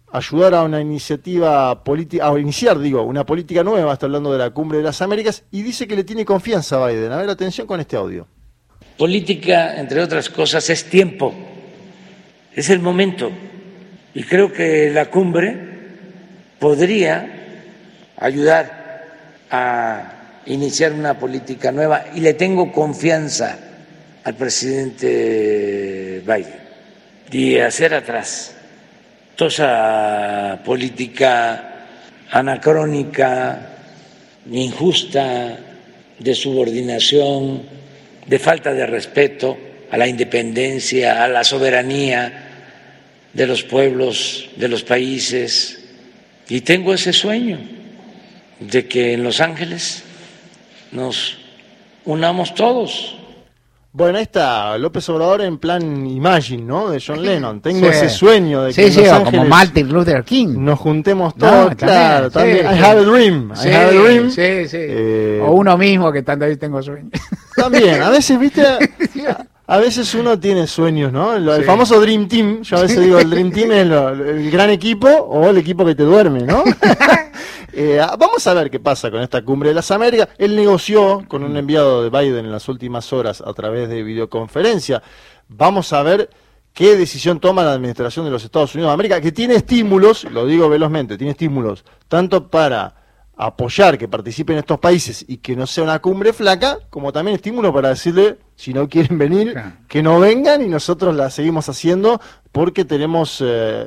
ayudar a una iniciativa política, a iniciar, una política nueva, está hablando de la Cumbre de las Américas, y dice que le tiene confianza a Biden. A ver, atención con este audio. Política, entre otras cosas, es tiempo, es el momento, y creo que la cumbre podría ayudar a iniciar una política nueva, y le tengo confianza al presidente Biden, y hacer atrás toda esa política anacrónica, injusta, de subordinación, de falta de respeto a la independencia, a la soberanía de los pueblos, de los países. Y tengo ese sueño de que en Los Ángeles nos unamos todos. Bueno, ahí está López Obrador en plan Imagine, ¿no? De John Lennon. Tengo ese sueño de que en Los Ángeles, como Martin Luther King, nos juntemos todos. Claro, también. I have a dream. Sí, I have a dream. Sí. O uno mismo que tanto ahí tengo sueños. También, a veces, viste, a veces uno tiene sueños, ¿no? El famoso Dream Team. Yo a veces digo, el Dream Team es el gran equipo o el equipo que te duerme, ¿no? Vamos a ver qué pasa con esta Cumbre de las Américas. Él negoció con un enviado de Biden en las últimas horas a través de videoconferencia. Vamos a ver qué decisión toma la administración de los Estados Unidos de América, que tiene estímulos, lo digo velozmente, tiene estímulos tanto para apoyar que participen estos países y que no sea una cumbre flaca, como también estímulo para decirle, si no quieren venir, que no vengan, y nosotros la seguimos haciendo porque tenemos,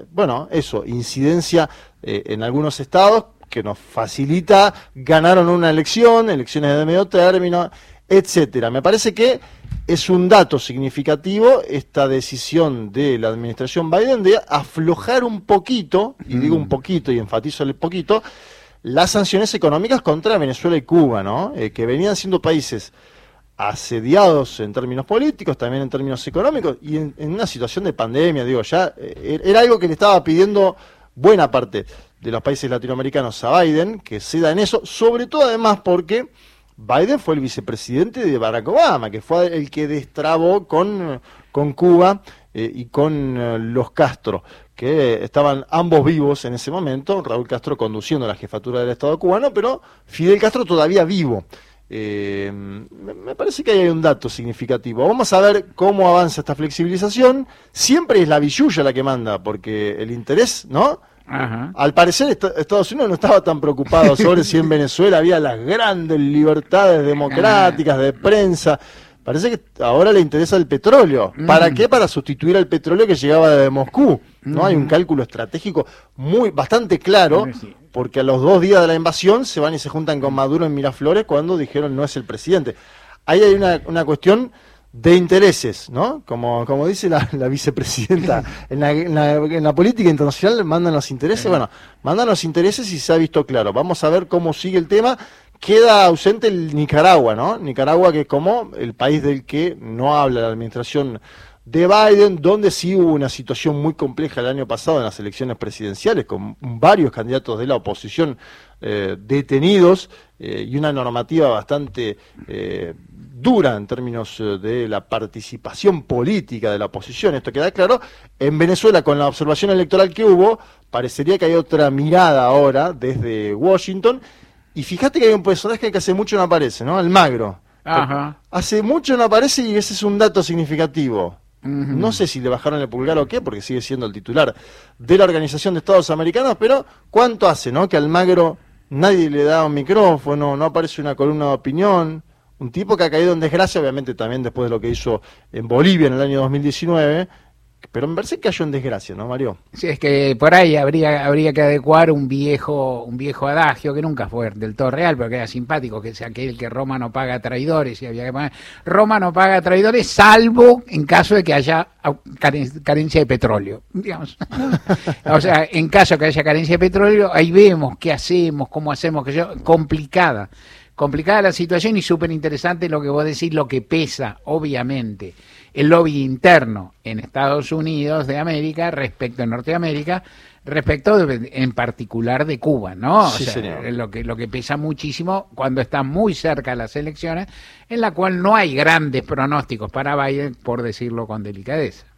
incidencia en algunos estados, que nos facilita, ganaron una elecciones de medio término, etcétera. Me parece que es un dato significativo esta decisión de la administración Biden de aflojar un poquito, y digo un poquito y enfatizo el poquito, las sanciones económicas contra Venezuela y Cuba, ¿no? Que venían siendo países asediados en términos políticos, también en términos económicos, y en una situación de pandemia, era algo que le estaba pidiendo buena parte de los países latinoamericanos a Biden, que ceda en eso, sobre todo además porque Biden fue el vicepresidente de Barack Obama, que fue el que destrabó con Cuba y con los Castro, que estaban ambos vivos en ese momento, Raúl Castro conduciendo la jefatura del Estado cubano, pero Fidel Castro todavía vivo. Me parece que hay un dato significativo. Vamos a ver cómo avanza esta flexibilización. Siempre es la billulla la que manda, porque el interés, ¿no? Ajá. Al parecer Estados Unidos no estaba tan preocupado sobre si en Venezuela había las grandes libertades democráticas de prensa. Parece que ahora le interesa el petróleo. ¿Para qué? Para sustituir al petróleo que llegaba de Moscú. ¿No? Hay un cálculo estratégico bastante claro, porque a los 2 días de la invasión se van y se juntan con Maduro en Miraflores cuando dijeron no es el presidente. Ahí hay una cuestión de intereses, ¿no? Como dice la vicepresidenta, en la política internacional mandan los intereses. Bueno, mandan los intereses y se ha visto claro. Vamos a ver cómo sigue el tema. Queda ausente el Nicaragua, ¿no? Nicaragua, que es como el país del que no habla la administración de Biden, donde sí hubo una situación muy compleja el año pasado en las elecciones presidenciales, con varios candidatos de la oposición detenidos y una normativa bastante dura en términos de la participación política de la oposición. Esto queda claro. En Venezuela, con la observación electoral que hubo, parecería que hay otra mirada ahora desde Washington. Y fíjate que hay un personaje que hace mucho no aparece, ¿no? Almagro. Ajá. Hace mucho no aparece y ese es un dato significativo. No sé si le bajaron el pulgar o qué, porque sigue siendo el titular de la Organización de Estados Americanos, pero ¿cuánto hace, no? Que Almagro nadie le da un micrófono, no aparece una columna de opinión. Un tipo que ha caído en desgracia, obviamente también después de lo que hizo en Bolivia en el año 2019, pero me parece que cayó en desgracia, ¿no, Mario? Sí, es que por ahí habría que adecuar un viejo adagio que nunca fue del todo real, pero que era simpático, que es aquel que Roma no paga traidores, y había que poner, Roma no paga traidores, salvo en caso de que haya carencia de petróleo, digamos. O sea, en caso de que haya carencia de petróleo, ahí vemos qué hacemos, cómo hacemos, complicada la situación, y súper interesante lo que vos decís, lo que pesa, obviamente, el lobby interno en Estados Unidos de América respecto a Norteamérica, respecto en particular de Cuba, ¿no? Sí, o sea, señor. lo que pesa muchísimo cuando están muy cerca las elecciones, en la cual no hay grandes pronósticos para Biden, por decirlo con delicadeza.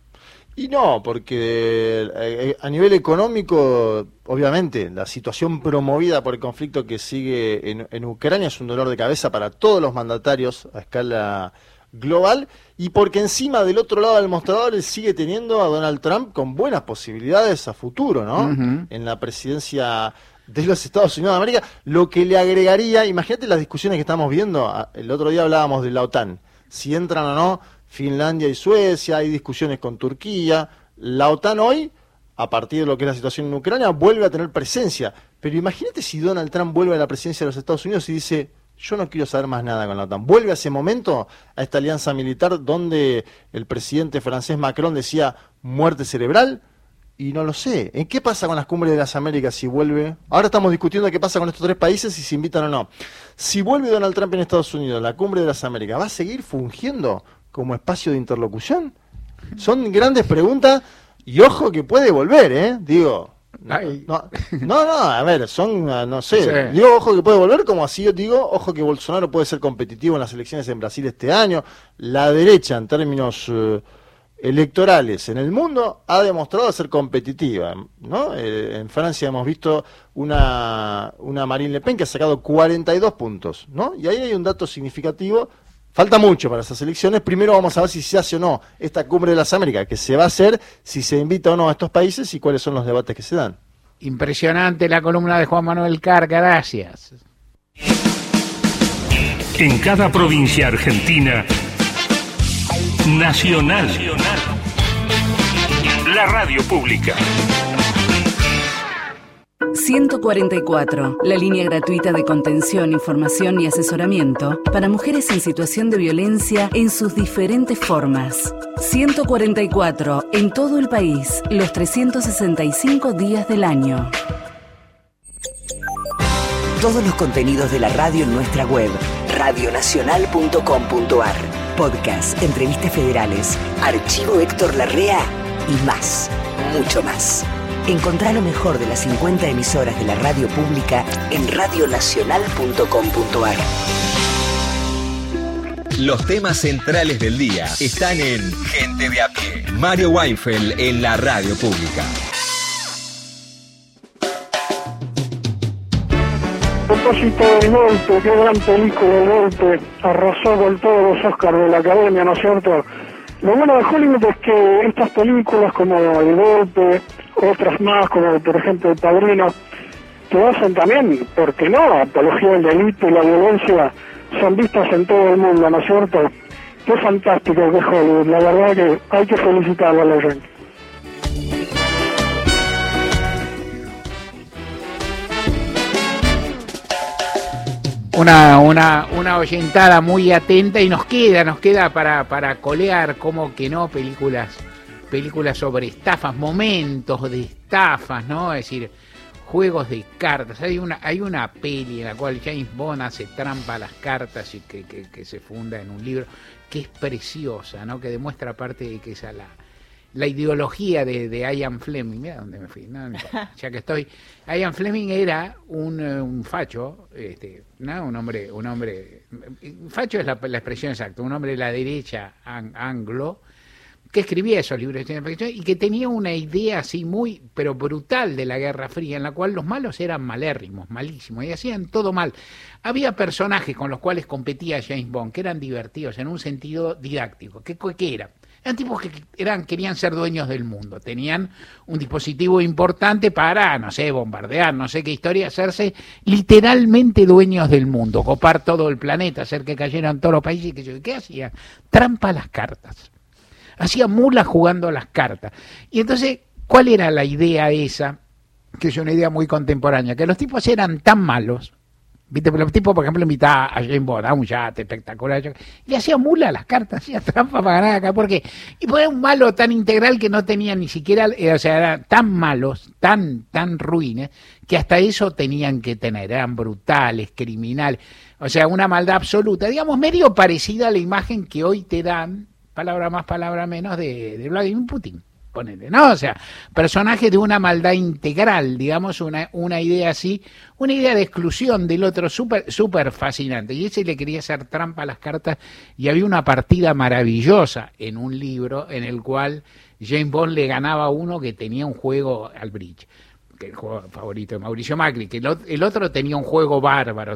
Y no, porque a nivel económico, obviamente, la situación promovida por el conflicto que sigue en Ucrania es un dolor de cabeza para todos los mandatarios a escala global, y porque encima del otro lado del mostrador él sigue teniendo a Donald Trump con buenas posibilidades a futuro, ¿no? Uh-huh. En la presidencia de los Estados Unidos de América, lo que le agregaría, imagínate las discusiones que estamos viendo, el otro día hablábamos de la OTAN, si entran o no Finlandia y Suecia, hay discusiones con Turquía, la OTAN hoy, a partir de lo que es la situación en Ucrania, vuelve a tener presencia, pero imagínate si Donald Trump vuelve a la presidencia de los Estados Unidos y dice, yo no quiero saber más nada con la OTAN, vuelve a ese momento, a esta alianza militar donde el presidente francés Macron decía muerte cerebral, y no lo sé. ¿En qué pasa con las cumbres de las Américas si vuelve? Ahora estamos discutiendo qué pasa con estos tres países, si se invitan o no. Si vuelve Donald Trump en Estados Unidos, la cumbre de las Américas, ¿va a seguir fungiendo como espacio de interlocución? Son grandes preguntas y ojo que puede volver, ¿eh? Digo, no, a ver, son, no sé, sí. Digo, ojo que puede volver, como así yo digo, ojo que Bolsonaro puede ser competitivo en las elecciones en Brasil este año. La derecha, en términos electorales en el mundo, ha demostrado ser competitiva, ¿no? En Francia hemos visto una Marine Le Pen que ha sacado 42 puntos, ¿no? Y ahí hay un dato significativo. Falta mucho para esas elecciones. Primero vamos a ver si se hace o no esta cumbre de las Américas, que se va a hacer, si se invita o no a estos países y cuáles son los debates que se dan. Impresionante la columna de Juan Manuel Carr, gracias. En cada provincia argentina, Nacional, la radio pública. 144, la línea gratuita de contención, información y asesoramiento para mujeres en situación de violencia en sus diferentes formas. 144, en todo el país, los 365 días del año. Todos los contenidos de la radio en nuestra web, radionacional.com.ar. Podcast, entrevistas federales, archivo Héctor Larrea y más, mucho más. Encontrá lo mejor de las 50 emisoras de la radio pública en radionacional.com.ar. Los temas centrales del día están en Gente de a pie. Mario Weinfeld en la radio pública. A propósito del golpe, qué gran película El Golpe, arrasó con todos los Oscars de la Academia, ¿no es cierto? Lo bueno de Hollywood es que estas películas como El Golpe, otras más como por ejemplo El Padrino, que hacen también, ¿por qué no?, apología del delito y la violencia, son vistas en todo el mundo, ¿no es cierto? Qué fantástico que es Hollywood, la verdad que hay que felicitarlo a la gente. Una oyentada muy atenta y nos queda para colear, como que no, películas sobre estafas, momentos de estafas, ¿no? Es decir, juegos de cartas. Hay una peli en la cual James Bond hace trampa a las cartas y que se funda en un libro que es preciosa, ¿no? Que demuestra parte de que esa la ideología de Ian Fleming. Mira dónde me fui, no, ya que estoy. Ian Fleming era un facho, ¿no? un hombre, facho es la expresión exacta, un hombre de la derecha anglo, que escribía esos libros de ficción y que tenía una idea así muy, pero brutal de la Guerra Fría, en la cual los malos eran malérrimos, malísimos, y hacían todo mal. Había personajes con los cuales competía James Bond, que eran divertidos en un sentido didáctico. ¿Qué eran? Eran tipos que querían ser dueños del mundo, tenían un dispositivo importante para, no sé, bombardear, no sé qué historia, hacerse literalmente dueños del mundo, copar todo el planeta, hacer que cayeran todos los países. ¿Qué hacían? Trampa a las cartas. Hacían mulas jugando a las cartas. Y entonces, ¿cuál era la idea esa? Que es una idea muy contemporánea, que los tipos eran tan malos. ¿Viste? Los tipos, por ejemplo, invitaban a James Bond a un yate espectacular, y le hacía mula a las cartas, hacía trampa para ganar acá. ¿Por qué? Y era un malo tan integral que no tenía ni siquiera, o sea, eran tan malos, tan ruines, que hasta eso tenían que tener, eran brutales, criminales, o sea, una maldad absoluta, digamos, medio parecida a la imagen que hoy te dan, palabra más, palabra menos, de Vladimir Putin. ponele, ¿no? O sea, personaje de una maldad integral, digamos, una idea así, una idea de exclusión del otro súper fascinante. Y ese le quería hacer trampa a las cartas y había una partida maravillosa en un libro en el cual James Bond le ganaba a uno que tenía un juego al bridge, que el juego favorito de Mauricio Macri, que el otro tenía un juego bárbaro,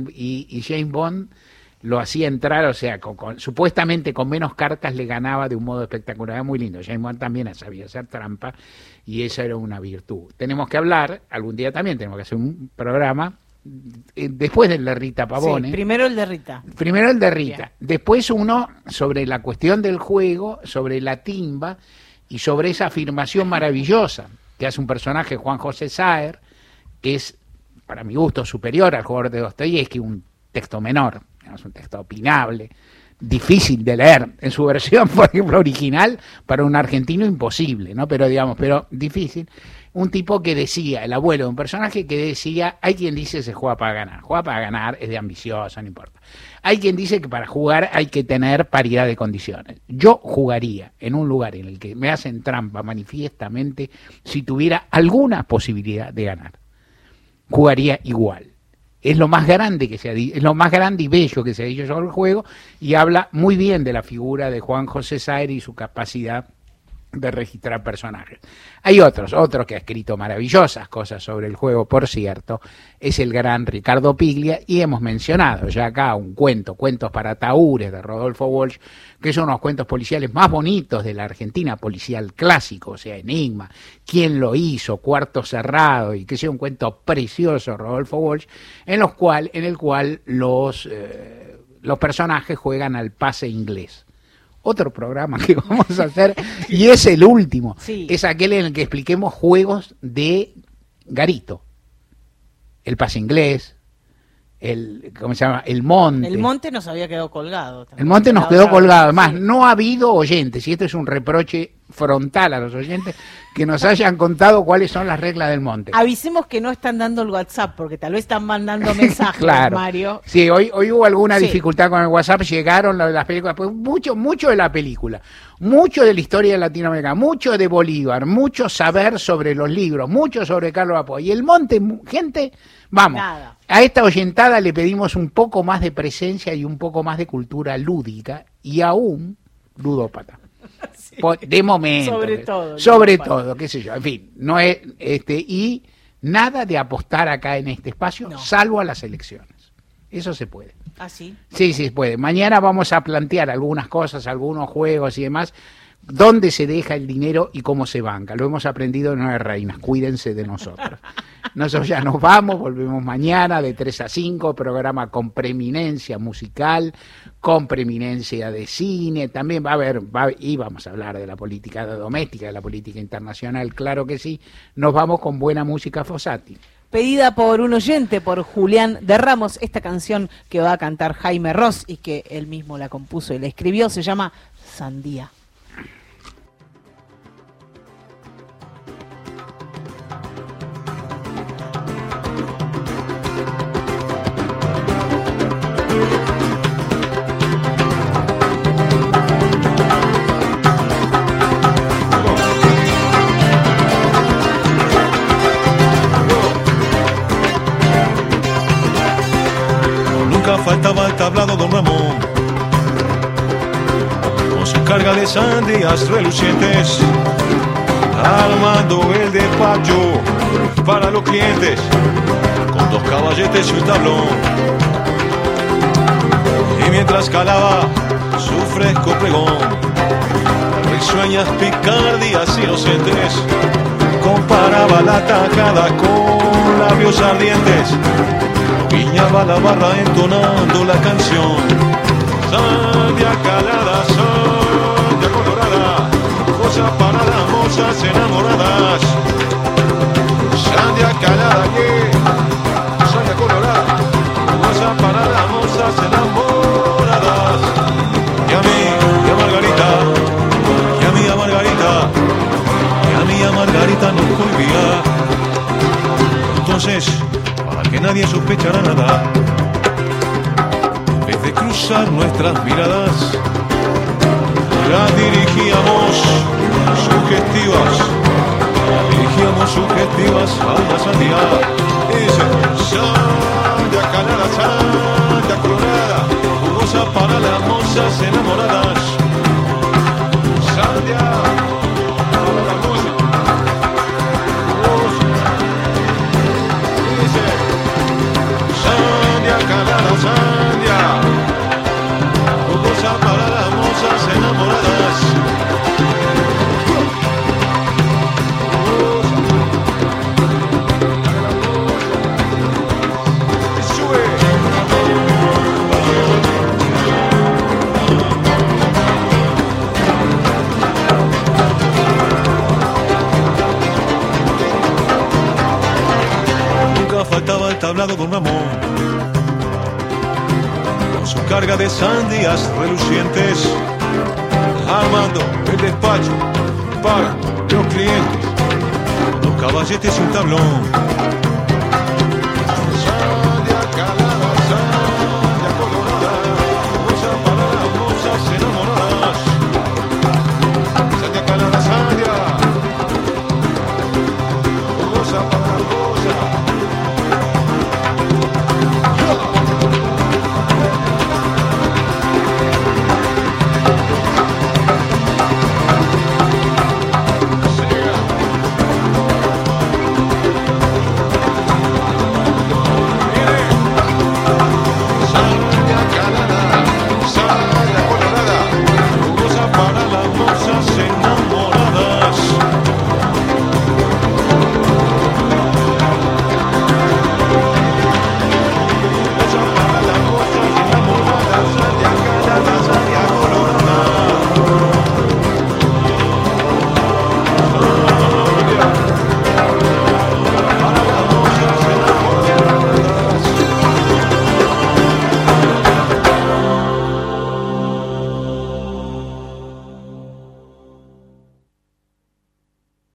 y James Bond lo hacía entrar, o sea, supuestamente con menos cartas le ganaba de un modo espectacular. Era muy lindo. James Bond también sabía hacer trampa y esa era una virtud. Tenemos que hablar, algún día también tenemos que hacer un programa, después del de Rita Pavone. Sí, primero el de Rita. Primero el de Rita. Bien. Después uno sobre la cuestión del juego, sobre la timba y sobre esa afirmación maravillosa que hace un personaje, Juan José Saer, que es, para mi gusto, superior al jugador de Dostoyevski, un texto menor. Es un texto opinable, difícil de leer en su versión, por ejemplo, original, para un argentino imposible, ¿no? Pero difícil. Un tipo que decía, el abuelo de un personaje que decía, hay quien dice se juega para ganar, es de ambicioso, no importa. Hay quien dice que para jugar hay que tener paridad de condiciones. Yo jugaría en un lugar en el que me hacen trampa manifiestamente si tuviera alguna posibilidad de ganar. Jugaría igual. Es lo más grande es lo más grande y bello que se ha dicho sobre el juego y habla muy bien de la figura de Juan José Saer y su capacidad de registrar personajes. Hay otros que ha escrito maravillosas cosas sobre el juego, por cierto, es el gran Ricardo Piglia, y hemos mencionado ya acá Cuentos para Tahúres, de Rodolfo Walsh, que son unos cuentos policiales más bonitos de la Argentina policial clásico, o sea, Enigma, ¿Quién lo hizo?, Cuarto Cerrado, y que sea un cuento precioso, Rodolfo Walsh, en el cual los personajes juegan al pase inglés. Otro programa que vamos a hacer, y es el último, sí. Es aquel en el que expliquemos juegos de garito. El pase inglés, ¿cómo se llama? El monte. El monte nos había quedado colgado. El monte nos quedó colgado. Además, sí. No ha habido oyentes, y esto es un reproche frontal a los oyentes, que nos hayan contado cuáles son las reglas del monte. Avisemos que no están dando el WhatsApp, porque tal vez están mandando mensajes, claro. Mario. Sí, hoy hubo alguna dificultad con el WhatsApp, llegaron las películas, pues mucho de la película, mucho de la historia de Latinoamérica, mucho de Bolívar, mucho saber sobre los libros, mucho sobre Carlos Apo. Y el monte, gente, vamos, nada. A esta oyentada le pedimos un poco más de presencia y un poco más de cultura lúdica y aún ludópata. Sí. De momento. Sobre todo, qué sé yo. En fin, no es y nada de apostar acá en este espacio, salvo a las elecciones. Eso se puede. ¿Ah, sí? Sí, se puede. Mañana vamos a plantear algunas cosas, algunos juegos y demás, dónde se deja el dinero y cómo se banca. Lo hemos aprendido en Nueve Reinas. Cuídense de nosotros. Nosotros ya nos vamos, volvemos mañana de 3 a 5, programa con preeminencia musical, con preeminencia de cine, también y vamos a hablar de la política doméstica, de la política internacional, claro que sí. Nos vamos con buena música Fossati. Pedida por un oyente, por Julián de Ramos, esta canción que va a cantar Jaime Ross y que él mismo la compuso y la escribió, se llama Sandía. Faltaba el tablado don Ramón, con su carga de sandías relucientes, armando el despacho para los clientes, con 2 caballetes y un tablón. Y mientras calaba su fresco pregón, risueñas picardías inocentes, comparaba la tajada con labios ardientes. Guiñaba la barra entonando la canción. Sandia calada, sandia colorada, cosa para las mozas enamoradas. Sandia calada, sandia colorada, cosa para las mozas enamoradas. Y a mí, y a Margarita, y a mí, a Margarita, y a mí, a Margarita nos cohibía. Entonces, que nadie sospechará nada, en vez de cruzar nuestras miradas, la dirigíamos sugestivas a la sandía. Dice, sandía calada, sandía colorada, jugosa para las mozas enamoradas. Sandía para las mozas, jugosa. Dice, sandía calada, sandía jugosa para las mozas enamoradas. Faltaba el tablado con Ramón, con su carga de sandías relucientes, armando el despacho para los clientes, los caballetes y un tablón.